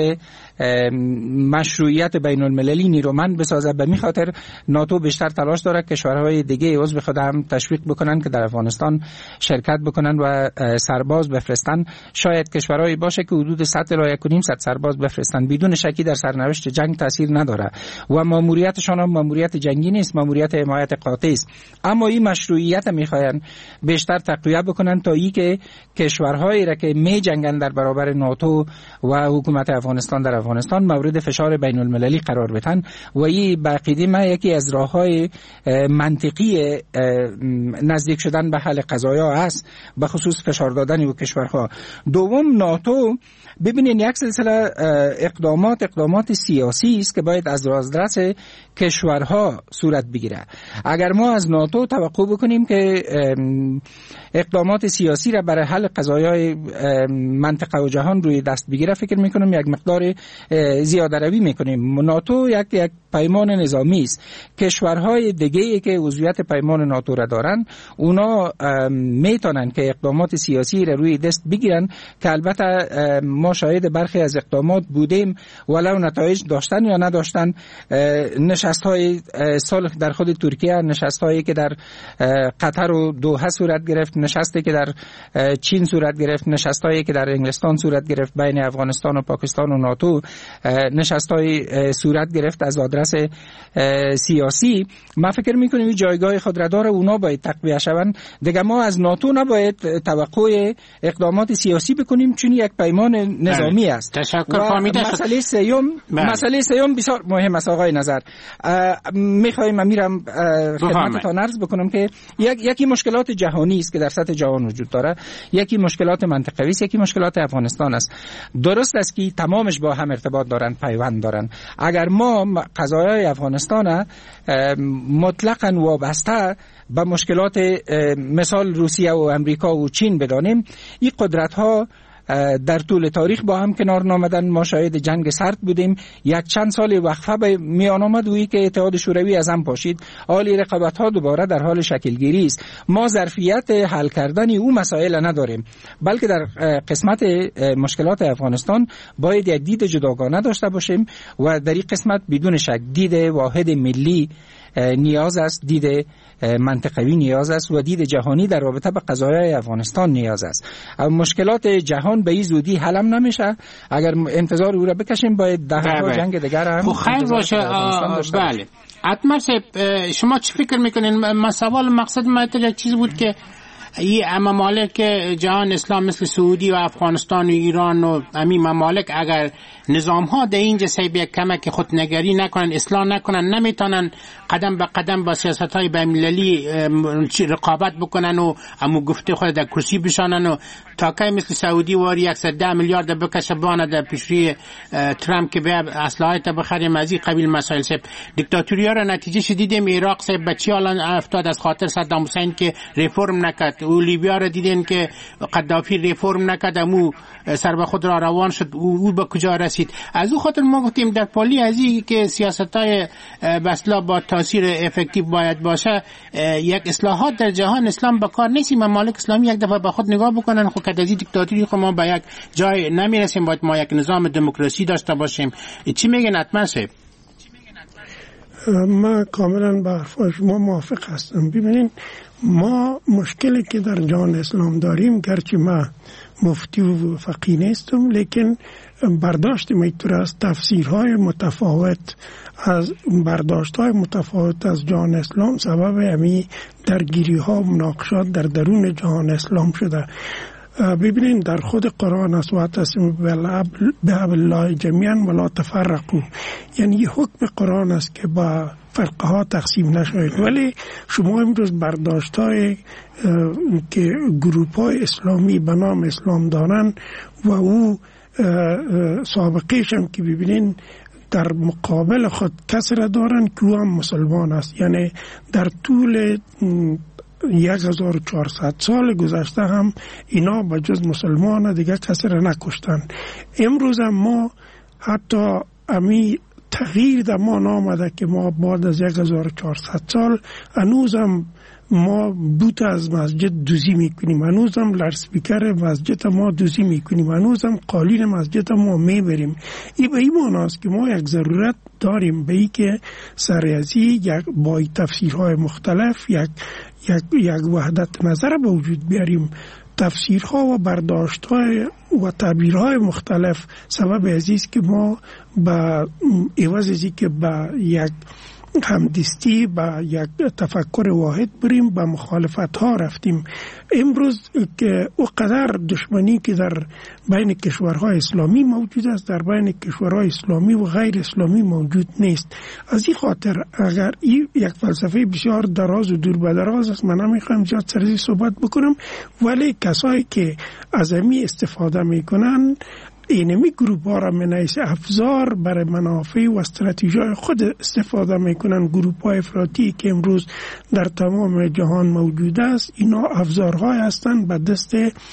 مشروعیت بین المللی نیرومند بسازه. به می خاطر ناتو بیشتر تلاش داره کشورهای دیگه عضو خود هم تشویق بکنن که در افغانستان شرکت بکنن و سرباز بفرستن. شاید کشورهایی باشه که حدود 100 الی 1.5 سرباز بفرستن، بدون شکی در سرنوشت جنگ تاثیر نداره و ماموریتشان هم ماموریت جنگی نیست، ماموریت حمایت قاطع است. اما این مشروعیت میخواین بیشتر تقویت بکنن تا ای که کشورهایی را که می جنگن در برابر ناتو و حکومت افغانستان در افغانستان مورد فشار بین المللی قرار بدن و این به عقیده من یکی از راههای منطقی نزدیک شدن به حل قضایا است، به خصوص فشار دادن و کشورها. دوم ناتو ببینین یک سلسله اقدامات سیاسی است که باید از رازدرس کشورها صورت بگیره. اگر ما از ناتو توقع بکنیم که اقدامات سیاسی را برای حل قضایای منطقه و جهان روی دست بگیره، فکر میکنم یک مقدار زیاده روی میکنیم. ناتو یک پیمان نظامی است. کشورهای دیگه‌ای که عضویت پیمان ناتو را دارن اونا میتونن که اقدامات سیاسی را روی دست بگیرن که البته ما شاهد برخی از اقدامات بودیم ولو نتایج داشتن یا نداشتن. نشست‌های صلح در خود ترکیه، نشست‌هایی که در قطر و دوحه صورت گرفت، نشستی که در چین صورت گرفت، نشست‌هایی که در انگلستان صورت گرفت بین افغانستان و پاکستان و ناتو، نشست‌های صورت گرفت از آدرس سیاسی. من فکر می‌کنم این جایگاه خود را داره، اونا باید تقویت شوند. دیگه ما از ناتو نباید توقع اقدامات سیاسی بکنیم چون یک پیمان نظامی است. تشکر. مسئله سیوم بسیار مهم است آقای نظر. می‌خوایم امیرم خدمتتان عرض بکنم که یکی مشکلات جهانی است که در سطح جهان وجود داره، یکی مشکلات منطقوی است، یکی مشکلات افغانستان است. درست است که تمامش با هم ارتباط دارن، پیوند دارن. اگر ما قضایای افغانستان مطلقاً وابسته به مشکلات مثال روسیه و امریکا و چین بدانیم، این قدرت‌ها در طول تاریخ با هم کنار نامدن. ما شاهد جنگ سرد بودیم، یک چند سال وقفه به میان آمد و که اتحاد شوروی از هم پاشید، حالی رقابت‌ها دوباره در حال شکلگیری است. ما ظرفیت حل کردن او مسائل نداریم، بلکه در قسمت مشکلات افغانستان باید یک دید جداگانه داشته باشیم و در این قسمت بدون شک دید واحد ملی نیاز است، دید منطقوی نیاز است و دید جهانی در رابطه به قضایای افغانستان نیاز است. مشکلات جهان به این زودی حل هم نمیشه. اگر انتظار او را بکشیم باید دهها جنگ دیگر هم خیر باشه. بله حتما شما چی فکر میکنین؟ مقصد ما یک چیز بود که این ممالک جهان اسلام مثل سعودی و افغانستان و ایران و همین ممالک اگر نظام ها در اینجا سیبه کمک خودنگری نکنن، اصلاح نکنن، نمیتونن قدم به قدم با سیاست های بین‌المللی رقابت بکنن و همو گفته خود در کرسی بشانن و تاکای مثل سعودی واری 110 میلیارد بکشه بانه در پیشروی ترامپ که به اصلاحات بخریم از این قبیل مسائل. سب دیکتاتوری ها را نتیجه شدیدیم. عراق سب بچی الان افتاد از خاطر صدام حسین که ریفرم نکرد، و لیبیا را دیدین که قدافی ریفرم نکرد، امو سر به خود را روان شد، او به کجا رسید. از او خاطر ما گفتیم در پالی از این که سیاست‌های بسلا با تاثیر افکتیو باید باشه، یک اصلاحات در جهان اسلام بکار نیست. ممالک اسلامی یک دفعه به خود نگاه بکنن، خب که از این دیکتاتوری خب ما به یک جای نمیرسیم، باید ما یک نظام دموکراسی داشته باشیم. چی میگن حتما صاحب؟ ما کاملا با حرف شما موافق هستم. ببینید ما مشکلی که در جهان اسلام داریم، گرچه ما مفتی و فقیه نیستم، لیکن برداشت میتونه از تفسیرهای متفاوت، از برداشت‌های متفاوت از جهان اسلام سبب همین درگیری‌ها و مناقشات در درون جهان اسلام شده. ببینید در خود قرآن است واعتصموا بحبل الله جمیعا ولا تفرقوا، یعنی حکم قرآن است که با فرقه ها تقسیم نشوید. ولی شما امروز برداشت‌های که گروه‌های اسلامی به نام اسلام دارن و او سابقه‌اش هم که ببینین در مقابل خود کسی را دارن که او هم مسلمان است، یعنی در طول 1400 سال گذشته هم اینا با جز مسلمان دیگه کسی را نکشتن. امروز هم ما حتی امی تغییر در ما نامده که ما بعد از 1400 سال هنوزم ما بوت از مسجد دوزی میکنیم، هنوزم لرسپیکر مسجد ما دوزی میکنیم، هنوزم قالین مسجد ما میبریم. این به این معناست که ما یک ضرورت داریم به این که سریعی با تفسیرهای مختلف یک وحدت نظر به وجود بیاریم. تفسیرها و برداشت‌های و تعبیرهای مختلف سبب عزیز که ما با عوض ازی که با یک همدستی با یک تفکر واحد بریم با مخالفت ها رفتیم. امروز که او قدر دشمنی که در بین کشورهای اسلامی موجود است در بین کشورهای اسلامی و غیر اسلامی موجود نیست. از این خاطر اگر این یک فلسفه بسیار دراز و دور به دراز است، من نمیخوام زیاد سرزی صحبت بکنم، ولی کسایی که از امی استفاده میکنن اینمی گروپ ها را منعیس افزار برای منافع و استراتژی خود استفاده میکنن. گروپ های افراطی که امروز در تمام جهان موجود است، اینا افزارهای هستند به دست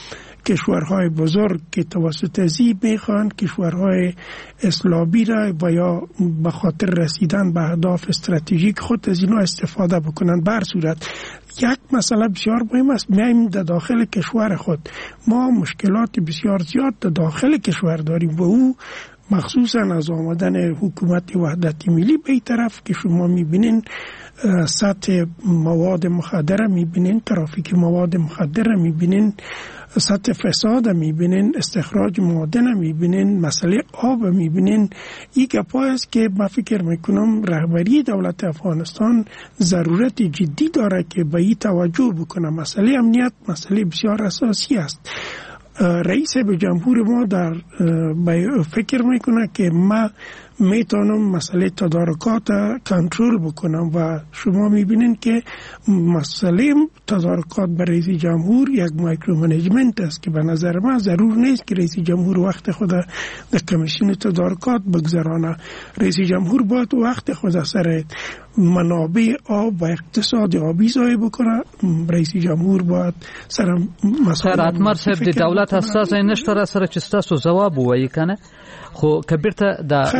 کشورهای بزرگ که توسط ذیب میخوان کشورهای اسلامی را و یا به خاطر رسیدن به اهداف استراتژیک خود از اینا استفاده بکنن. بر صورت یک مسئله بسیار مهم است، میایم در داخل کشور خود ما مشکلات بسیار زیاد در داخل کشور داریم و او مخصوصا از آمدن حکومت وحدت ملی به این طرف که شما میبینین سطح مواد مخدر میبینین، ترافیک مواد مخدر میبینین، سطح فساد میبینین، استخراج معادن میبینین، مسئله آب میبینین. این گپا است که من فکر میکنم رهبری دولت افغانستان ضرورت جدی داره که به این توجه بکنه. مسئله امنیت مسئله بسیار اساسی است. رئیس به جمهور ما در فکر میکنه که ما میتونم مسئله تدارکات کنترل بکنم و شما میبینین که مسئله تدارکات به رئیس جمهور یک مایکرو منیجمنت است که به نظر من ضرور نیست که رئیس جمهور وقت خود در کمیسیون تدارکات بگذرانه. رئیس جمهور باید وقت خود سر منابع آب و اقتصاد آبی ضایع بکنه. رئیس جمهور باید سر مسئله اتمر صاحب د دولت اساس نشته سره چې تاسو جواب وایي کنه خو کبیرته د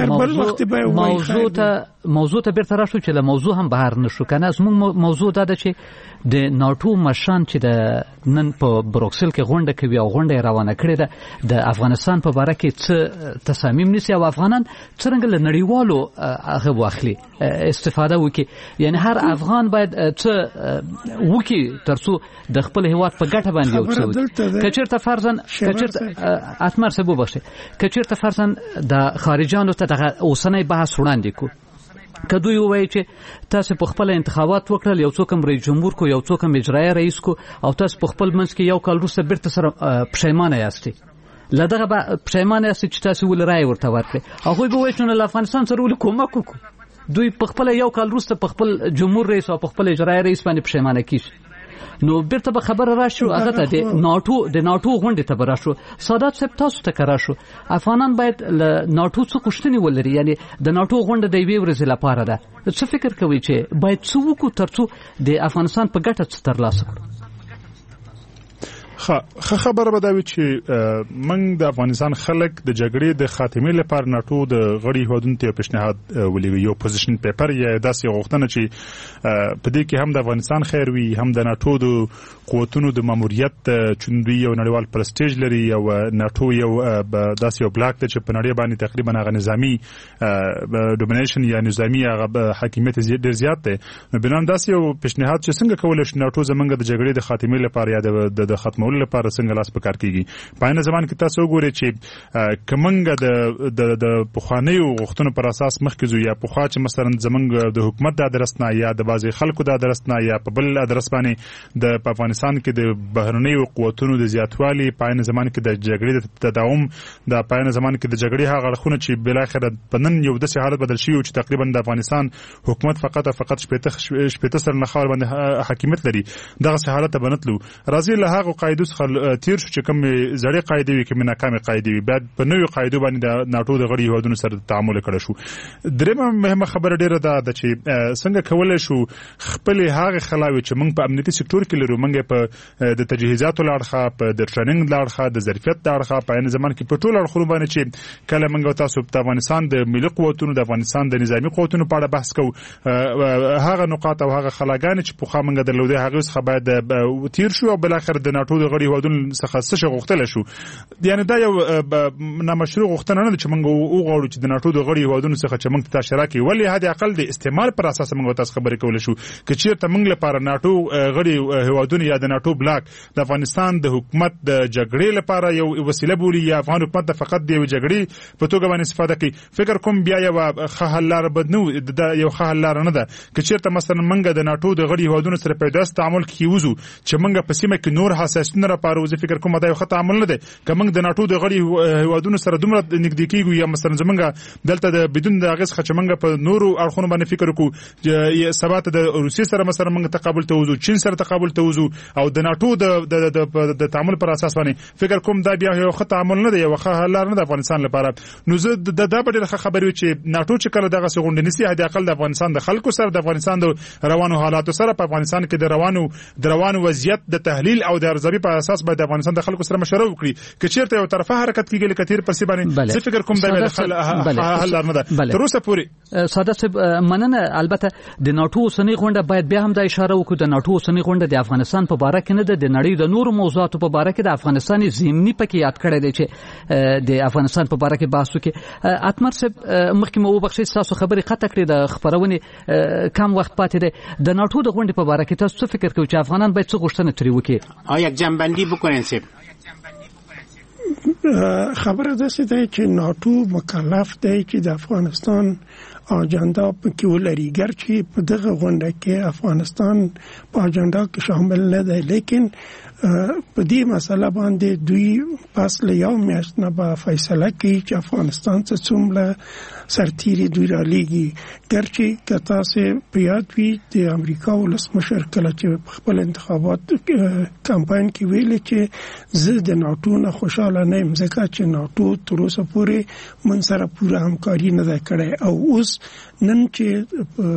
موضوع ته بیرته راشو چې له موضوع هم بهر نشو کنه. زموږ موضوع دا ده چې د ناتو مشان چې د نن په بروکسل کې غونډه کوي او غونډه روانه کړې ده د افغانستان په باره کې څه تصامیم نیسي او افغانان څرنګه له نړیوالو هغه واخلي استفاده وکړي. یعنی هر افغان باید څه وکړي ترڅو د خپل هیواد په ګټه باندې یو څه وکړي. که چېرته فرضاً اتمر صاحب وبخښئ که چېرته فرضاً د خارجانو ته دغه اوسنی بحث وړاندې کړو که دوی ووایي چې تاسو په خپل انتخابات وکړل یو څوک هم رئیس جمهور کو یو څوک هم اجرایي رئیس کو او تاسو په خپل منځ کې یو کال وروسته بیرته سره پښیمانه یاستئ له دغه پښیمانه یاستئ چې تاسو ولې رایې ورته ورکړئ هغوی به وایي چې نو له افغانستان سره ولې کومک وکړو. دوی په خپله یو کال وروسته په خپل جمهور رئیس او په خپل اجرایي رئیس باندې پښیمانه کیږي. نو بیرته به خبره راشو هغه ته د ناتو غونډې ته به راشو. سادات صاحب تاسو ته که راشو افغانان باید له ناتو څه غوښتنې ولري. یعنی د ناتو غونډه د یوې ورځې لپاره ده. څه فکر کوئ چې باید څه وکړو ترڅو د افغانستان په ګټه څه ترلاسه کړو؟ خبره به دا وي چې موږ د افغانستان خلک د جګړې د خاتمې لپاره ناتو د غړي هیوادونو ته پیشنهاد ولېږي یو پوزیشن پیپر یا داسې غوښتنه چې په دې کې هم د افغانستان خیر وي هم د ناتو د قوتونو د ماموریت چوندوی یو نړیوال پرستیج لري او ناتو یو داسې یو بلاک ته چې په نړۍ باندې تقریبا هغه نظامی ډومینیشن یا نظامی هغه حاکمیت ډیر زیات دی. نو بنان داسې یو پیشنهاد چې څنګه کولای شي ناتو زمونږ د جګړې د خاتمې لپاره یا د ختمولو لپاره څنګه لاس په کار کیږي. په عین زمان کې تاسو وګورئ چې کومنګ د پخوانیو غوښتنو پر اساس مخکې ځو یا پخوا چې مثلا زمونږ د حکومت د ادرس نه یا د بعضي خلکو د ادرس نه یا په بل ادرس باندې د افغانستان کې د بهرنیو قوتونو د زیاتوالي په عین زمان کې د جګړې د تداوم د په عین زمان کې د جګړې هغه اړخونه چې بل اخر په نن یو داسې حالت بدل شي چې تقریبا د افغانستان حکومت فقط شپېته سره نه خبر باندې حاکمیت لري. دغه حالت بنتلو راځي له هغه قاعده څخه تیر شو چې کوم زړې قاعده وي کوم ناکامه قاعده وي بعد په نوې قاعده باندې د ناتو د غړي هیوادونو سره تعامل کړی شو. درېمه مهمه خبره ډیره ده چې څنګه کولای شو خپل هغه خلاوي چې موږ په امنیتي سکتور کې لرو موږ په د تجهیزاتو لارخه په د ټریننګ لارخه د ظرفیت لارخه په ان زمان کې په ټول اړخونو باندې چې کله موږ تاسو په افغانستان د ملي قوتونو د افغانستان د نظامی قوتونو په اړه بحث کوو هغه نقاط او هغه خلاګان چې په خا موږ درلودې هغه څخه باید تیر شو او بل اخر د ناتو د غړي هیوادونو څخه څه غوښتل شو. یعنی دا یو نامشروع غوښتنه نه چې موږ وغواړو چې د ناتو د غړي هیوادونو څخه چې موږ ته شراکت ولې هدا اقل د استعمال پر اساس موږ تاسو خبرې کول شو چې چیرته موږ لپاره ناتو غړي هیوادونو یا د ناتو بلاک د افغانستان د حکومت د جګړې لپاره یو وسیله بولی یا افغان حکومت د فقط د جګړې په توګه باندې استفاده کوي. فکر کوم بیا یو حل لار بدنو د یو حل لار نه ده چې چیرته مثلا موږ د ناتو د غړي هیوادونو سره په داس تعامل کیوزو چې موږ په سیمه کې نور حساسیتونه لپاره وځي. فکر کوم دا یو خطا عمل نه ده که موږ د ناتو د غړي هیوادونو سره دومره نږدې کیږو یا مثلا زمونږ دلته د بدون د هغه څخه چې موږ په نورو اړخونو باندې فکر وکړو سبات د روسي سره مثلا موږ تقابل ته وځو چین سره تقابل ته وځو او د ناتو د تعامل پر اساس باندې فکر کوم دا بیا یو خطا عمل نه ده یو ښه حل نه ده افغانستان لپاره. نو زه د ډېر خبرې چې ناتو چې کله دغه څنګه نسی هدا اقل د افغانستان د خلکو سره د افغانستان د روانو حالاتو سره په افغانستان کې د روانو وضعیت د تحلیل او د ارزیابي په اساس باید افغانستان د خلکو سره مشوره وکړي چې چیرته یو طرفه حرکت کیږي لکه تیر پسې باندې زه فکر کوم دا حل نه ده تر اوسه پورې. ساده صاحب مننه. البته د ناتو اوسنۍ غونډه باید بیا هم د اشاره وکړو د ناتو اوسنۍ غونډه د افغانستان په باره کې نه ده، د نړۍ د نورو موضوعاتو په باره کې د افغانستان ضمني پکې یاد کړی دی چې د افغانستان په باره کې بحث وکړي. اتمر صاحب مخکې مو وبخښئ تاسو خبرې قطع کړې، د خبرونې کم وخت پاتې دی. د ناتو د غونډې په باره کې تاسو څه فکر کوئ چې افغانان باید څه غوښتنه ترې وکړي؟ یک جنبندی بکنین صاحب. خبره داسې ده چې ناتو مکلف دی چې د افغانستان اجندا پکې ولري، ګرچې په دغه غونډه کې افغانستان په اجندا کې شامل نه دی، لیکن په دې مسله باندې دوی پس له یو میاشت نه به فیصله کوي چې افغانستان څه څومره سرتیري دوی را لیږي. ګرچې که تاسو په یاد وي د امریکا ولسمشر کله چې خپل انتخابات کمپاین کې ویل چې زه د ناتو نه خوشاله نه یم ځکه چې ناتو تر اوسه پورې من سره پوره همکاري نه ده کړې، او اوس نن چې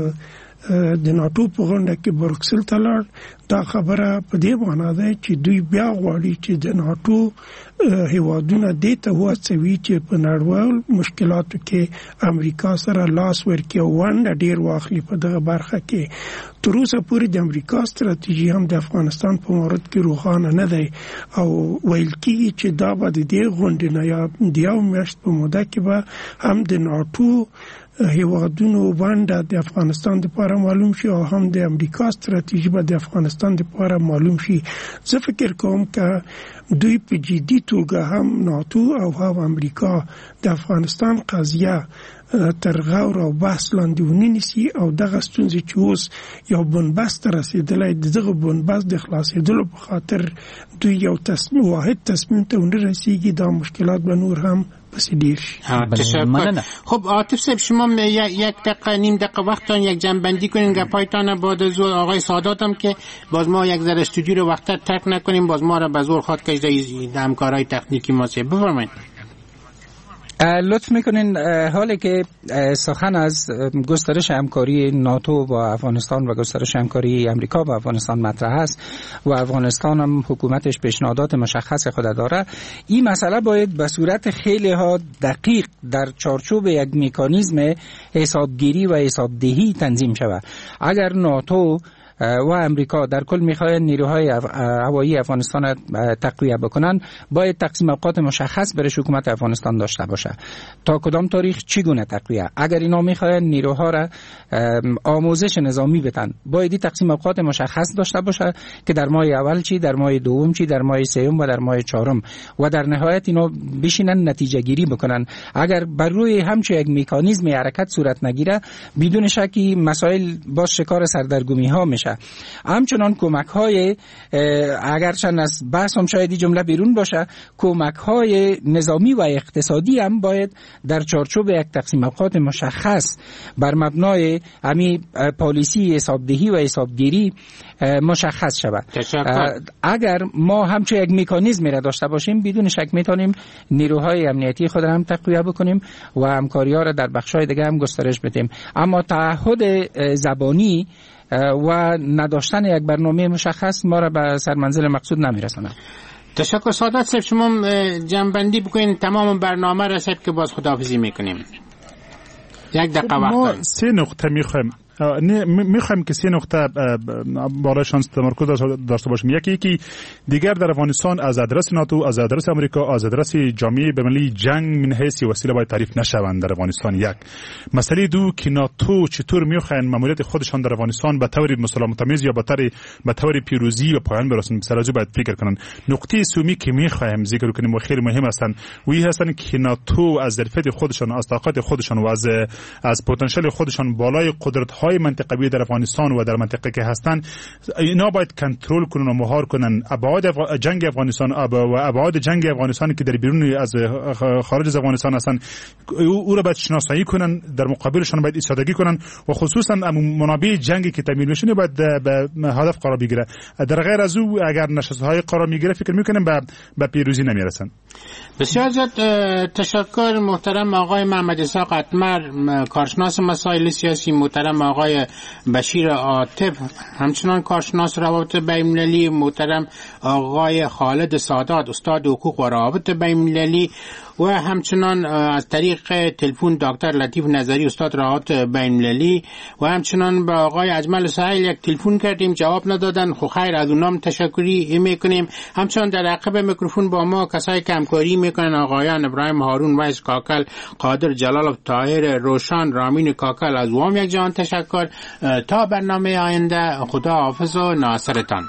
د ناتو په غونډه کې بروکسل ته لاړ، دا خبره په دې معنا ده چې دوی بیا غواړي چې د ناتو هیوادونه دې ته وهڅوي چې په نړیوال مشکلاتو کې امریکا سره لاس ورکړي او ونډه ډېر واخلي په دغه برخه کې. تر اوسه پورې د امریکا ستراتیژي هم د افغانستان په مورد کې روښانه نه دی او ویل کېږي چې دا به د دې غونډې نه یا د یو میاشت په موده کې به هم د ناتو هیوادونو ونډه د افغانستان لپاره معلوم شي او هم د امریکا ستراتیژي به د افغانستان لپاره معلوم شي. زه فکر کوم که دوی په جدي توګه هم ناتو او هم امریکا د افغانستان قضیه تر غور او بحث لاندې ونیسي او دغه ستونزې چې اوس یو بنبست رسیدلی دغه بنبست د خلاصېدلو په خاطر دوی یو واحد تصمیم ته ونرسیږي، دا مشکلات به نور هم پس دیر شي. خب عاطف صاحب شما یک دقیقه نیم دقیقه وقتتان یک جنبندی کنین گپایتان بعد از آقای سادات هم که باز ما یک ذره استودیو رو وقت ترک نکنیم، باز ما رو به زور خواد کشیده همکارای تکنیکی ما سه بفرمایید. لطف میکنین حالی که سخن از گسترش همکاری ناتو با افغانستان و گسترش همکاری امریکا با افغانستان مطرح است و افغانستان هم حکومتش پیشنهادات مشخص خود داره، این مسئله باید به صورت خیلی ها دقیق در چارچوب یک مکانیزم حسابگیری و حسابدهی تنظیم شود. اگر ناتو و امریکا در کل میخواهند نیروهای هوایی افغانستان تقویت بکنن، باید تقسیم اوقات مشخص برای حکومت افغانستان داشته باشه. تا کدام تاریخ چگونه تقویت؟ اگر اینا میخواهند نیروها را آموزش نظامی بدن، باید تقسیم اوقات مشخص داشته باشه که در ماه اول چی، در ماه دوم چی، در ماه سوم و در ماه چهارم، و در نهایت اینا بشینن نتیجه گیری بکنن. اگر بر روی همچین یک مکانیزم حرکت صورت نگیره، بدون شکی مسائل باز شکار سردرگمی ها میشه. همچنان کمک های اگرچند از بحث هم شاید جمله بیرون باشه، کمک های نظامی و اقتصادی هم باید در چارچوب یک تقسیم اوقات مشخص بر مبنای همین پالیسی حسابدهی و حسابگیری مشخص شود. اگر ما همچون یک مکانیزمی را داشته باشیم، بدون شک میتونیم نیروهای امنیتی خود را هم تقویت بکنیم و همکاری‌ها را در بخش‌های دیگه هم گسترش بدیم. اما تعهد زبانی و نداشتن یک برنامه مشخص ما را به سرمنزل مقصود نمیرساند. تشکر. سادات صاحب شما جنبندی بکنین، تمام برنامه رسید که باز خداحافظی میکنیم. یک دقیقه وقت ما 3 نقطه میخوایم که 3 نقطه برای شانس تمرکز داشته باشیم. یکی دیگر در افغانستان از آدرس ناتو، از آدرس امریکا، از آدرس جامعه بین‌المللی جنگ من حیث وسیله باید تعریف نشوند در افغانستان. یک مسئله دو که ناتو چطور میخواین ماموریت خودشان در افغانستان به طور مسالمت‌آمیز یا به طور پیروزی و پایان برسونند، سراجو باید فکر کنند. نقطه سومی که میخوایم ذکر کنیم و خیلی مهم هستند وی هستند که ناتو از ظرفیت خودشان، از طاقت خودشان و از پتانسیل خودشان بالای قدرت‌های منطقوی در افغانستان و در منطقه که هستند، اینا باید کنترل کنن و مهار کنن ابعاد جنگ افغانستان و ابعاد جنگ افغانستان که در بیرون از خارج از افغانستان هستند، او را باید شناسایی کنن، در مقابلشان باید ایستادگی کنن و خصوصا منابع جنگی که تامین میشه باید به هدف قرار بگیره. در غیر از او اگر نشست‌های قرار میگیره فکر میکنم به پیروزی نمیرسن. بسیار زیاد تشکر محترم آقای محمد اسحاق اتمر، کارشناس مسائل سیاسی، محترم آقای بشیر عاطف، همچنان کارشناس روابط بین‌المللی، محترم آقای خالد سادات، استاد حقوق و روابط بین‌المللی، و همچنان از طریق تلفن دکتر لطیف نظری، استاد روابط بین‌المللی، و همچنان با آقای اجمل سهیل یک تلفن کردیم جواب ندادن. خو خیر، از اونام تشکری میکنیم. همچنان در عقب میکروفون با ما کسایی که همکاری میکنن آقایان ابراهیم هارون، ویس کاکل، قادر جلال، طاهر روشن، رامین کاکل، از وام یک جان تشکر. تا برنامه آینده، خدا حافظ و ناصرتان.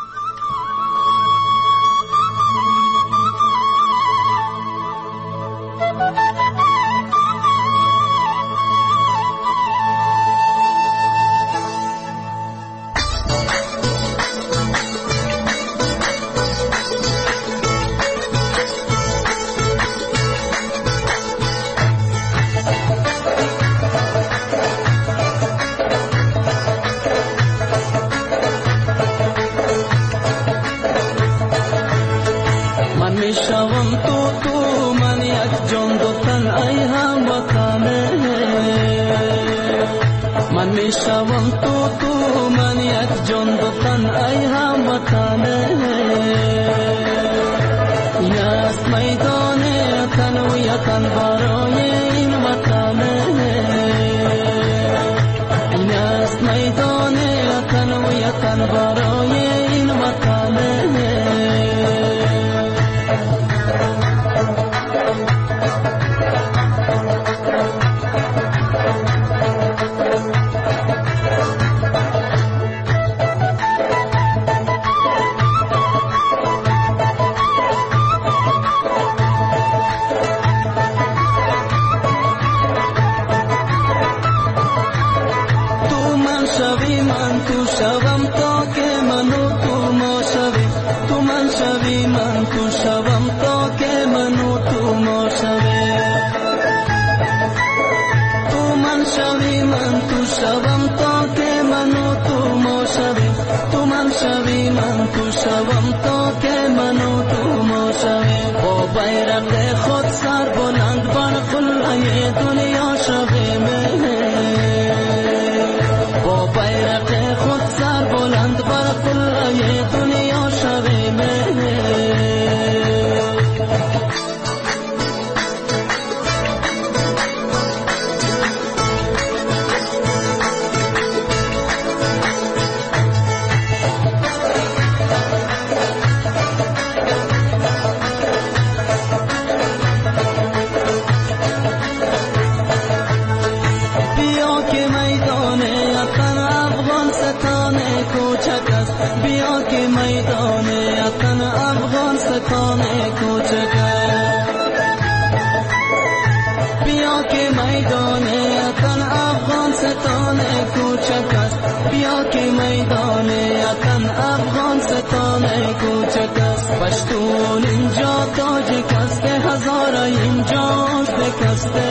پشتون اینجا تاجک است، هزارا اینجا شکسته.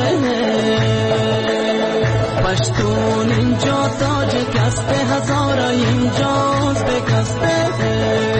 پشتون اینجا تاجک است، هزارا اینجا شکسته.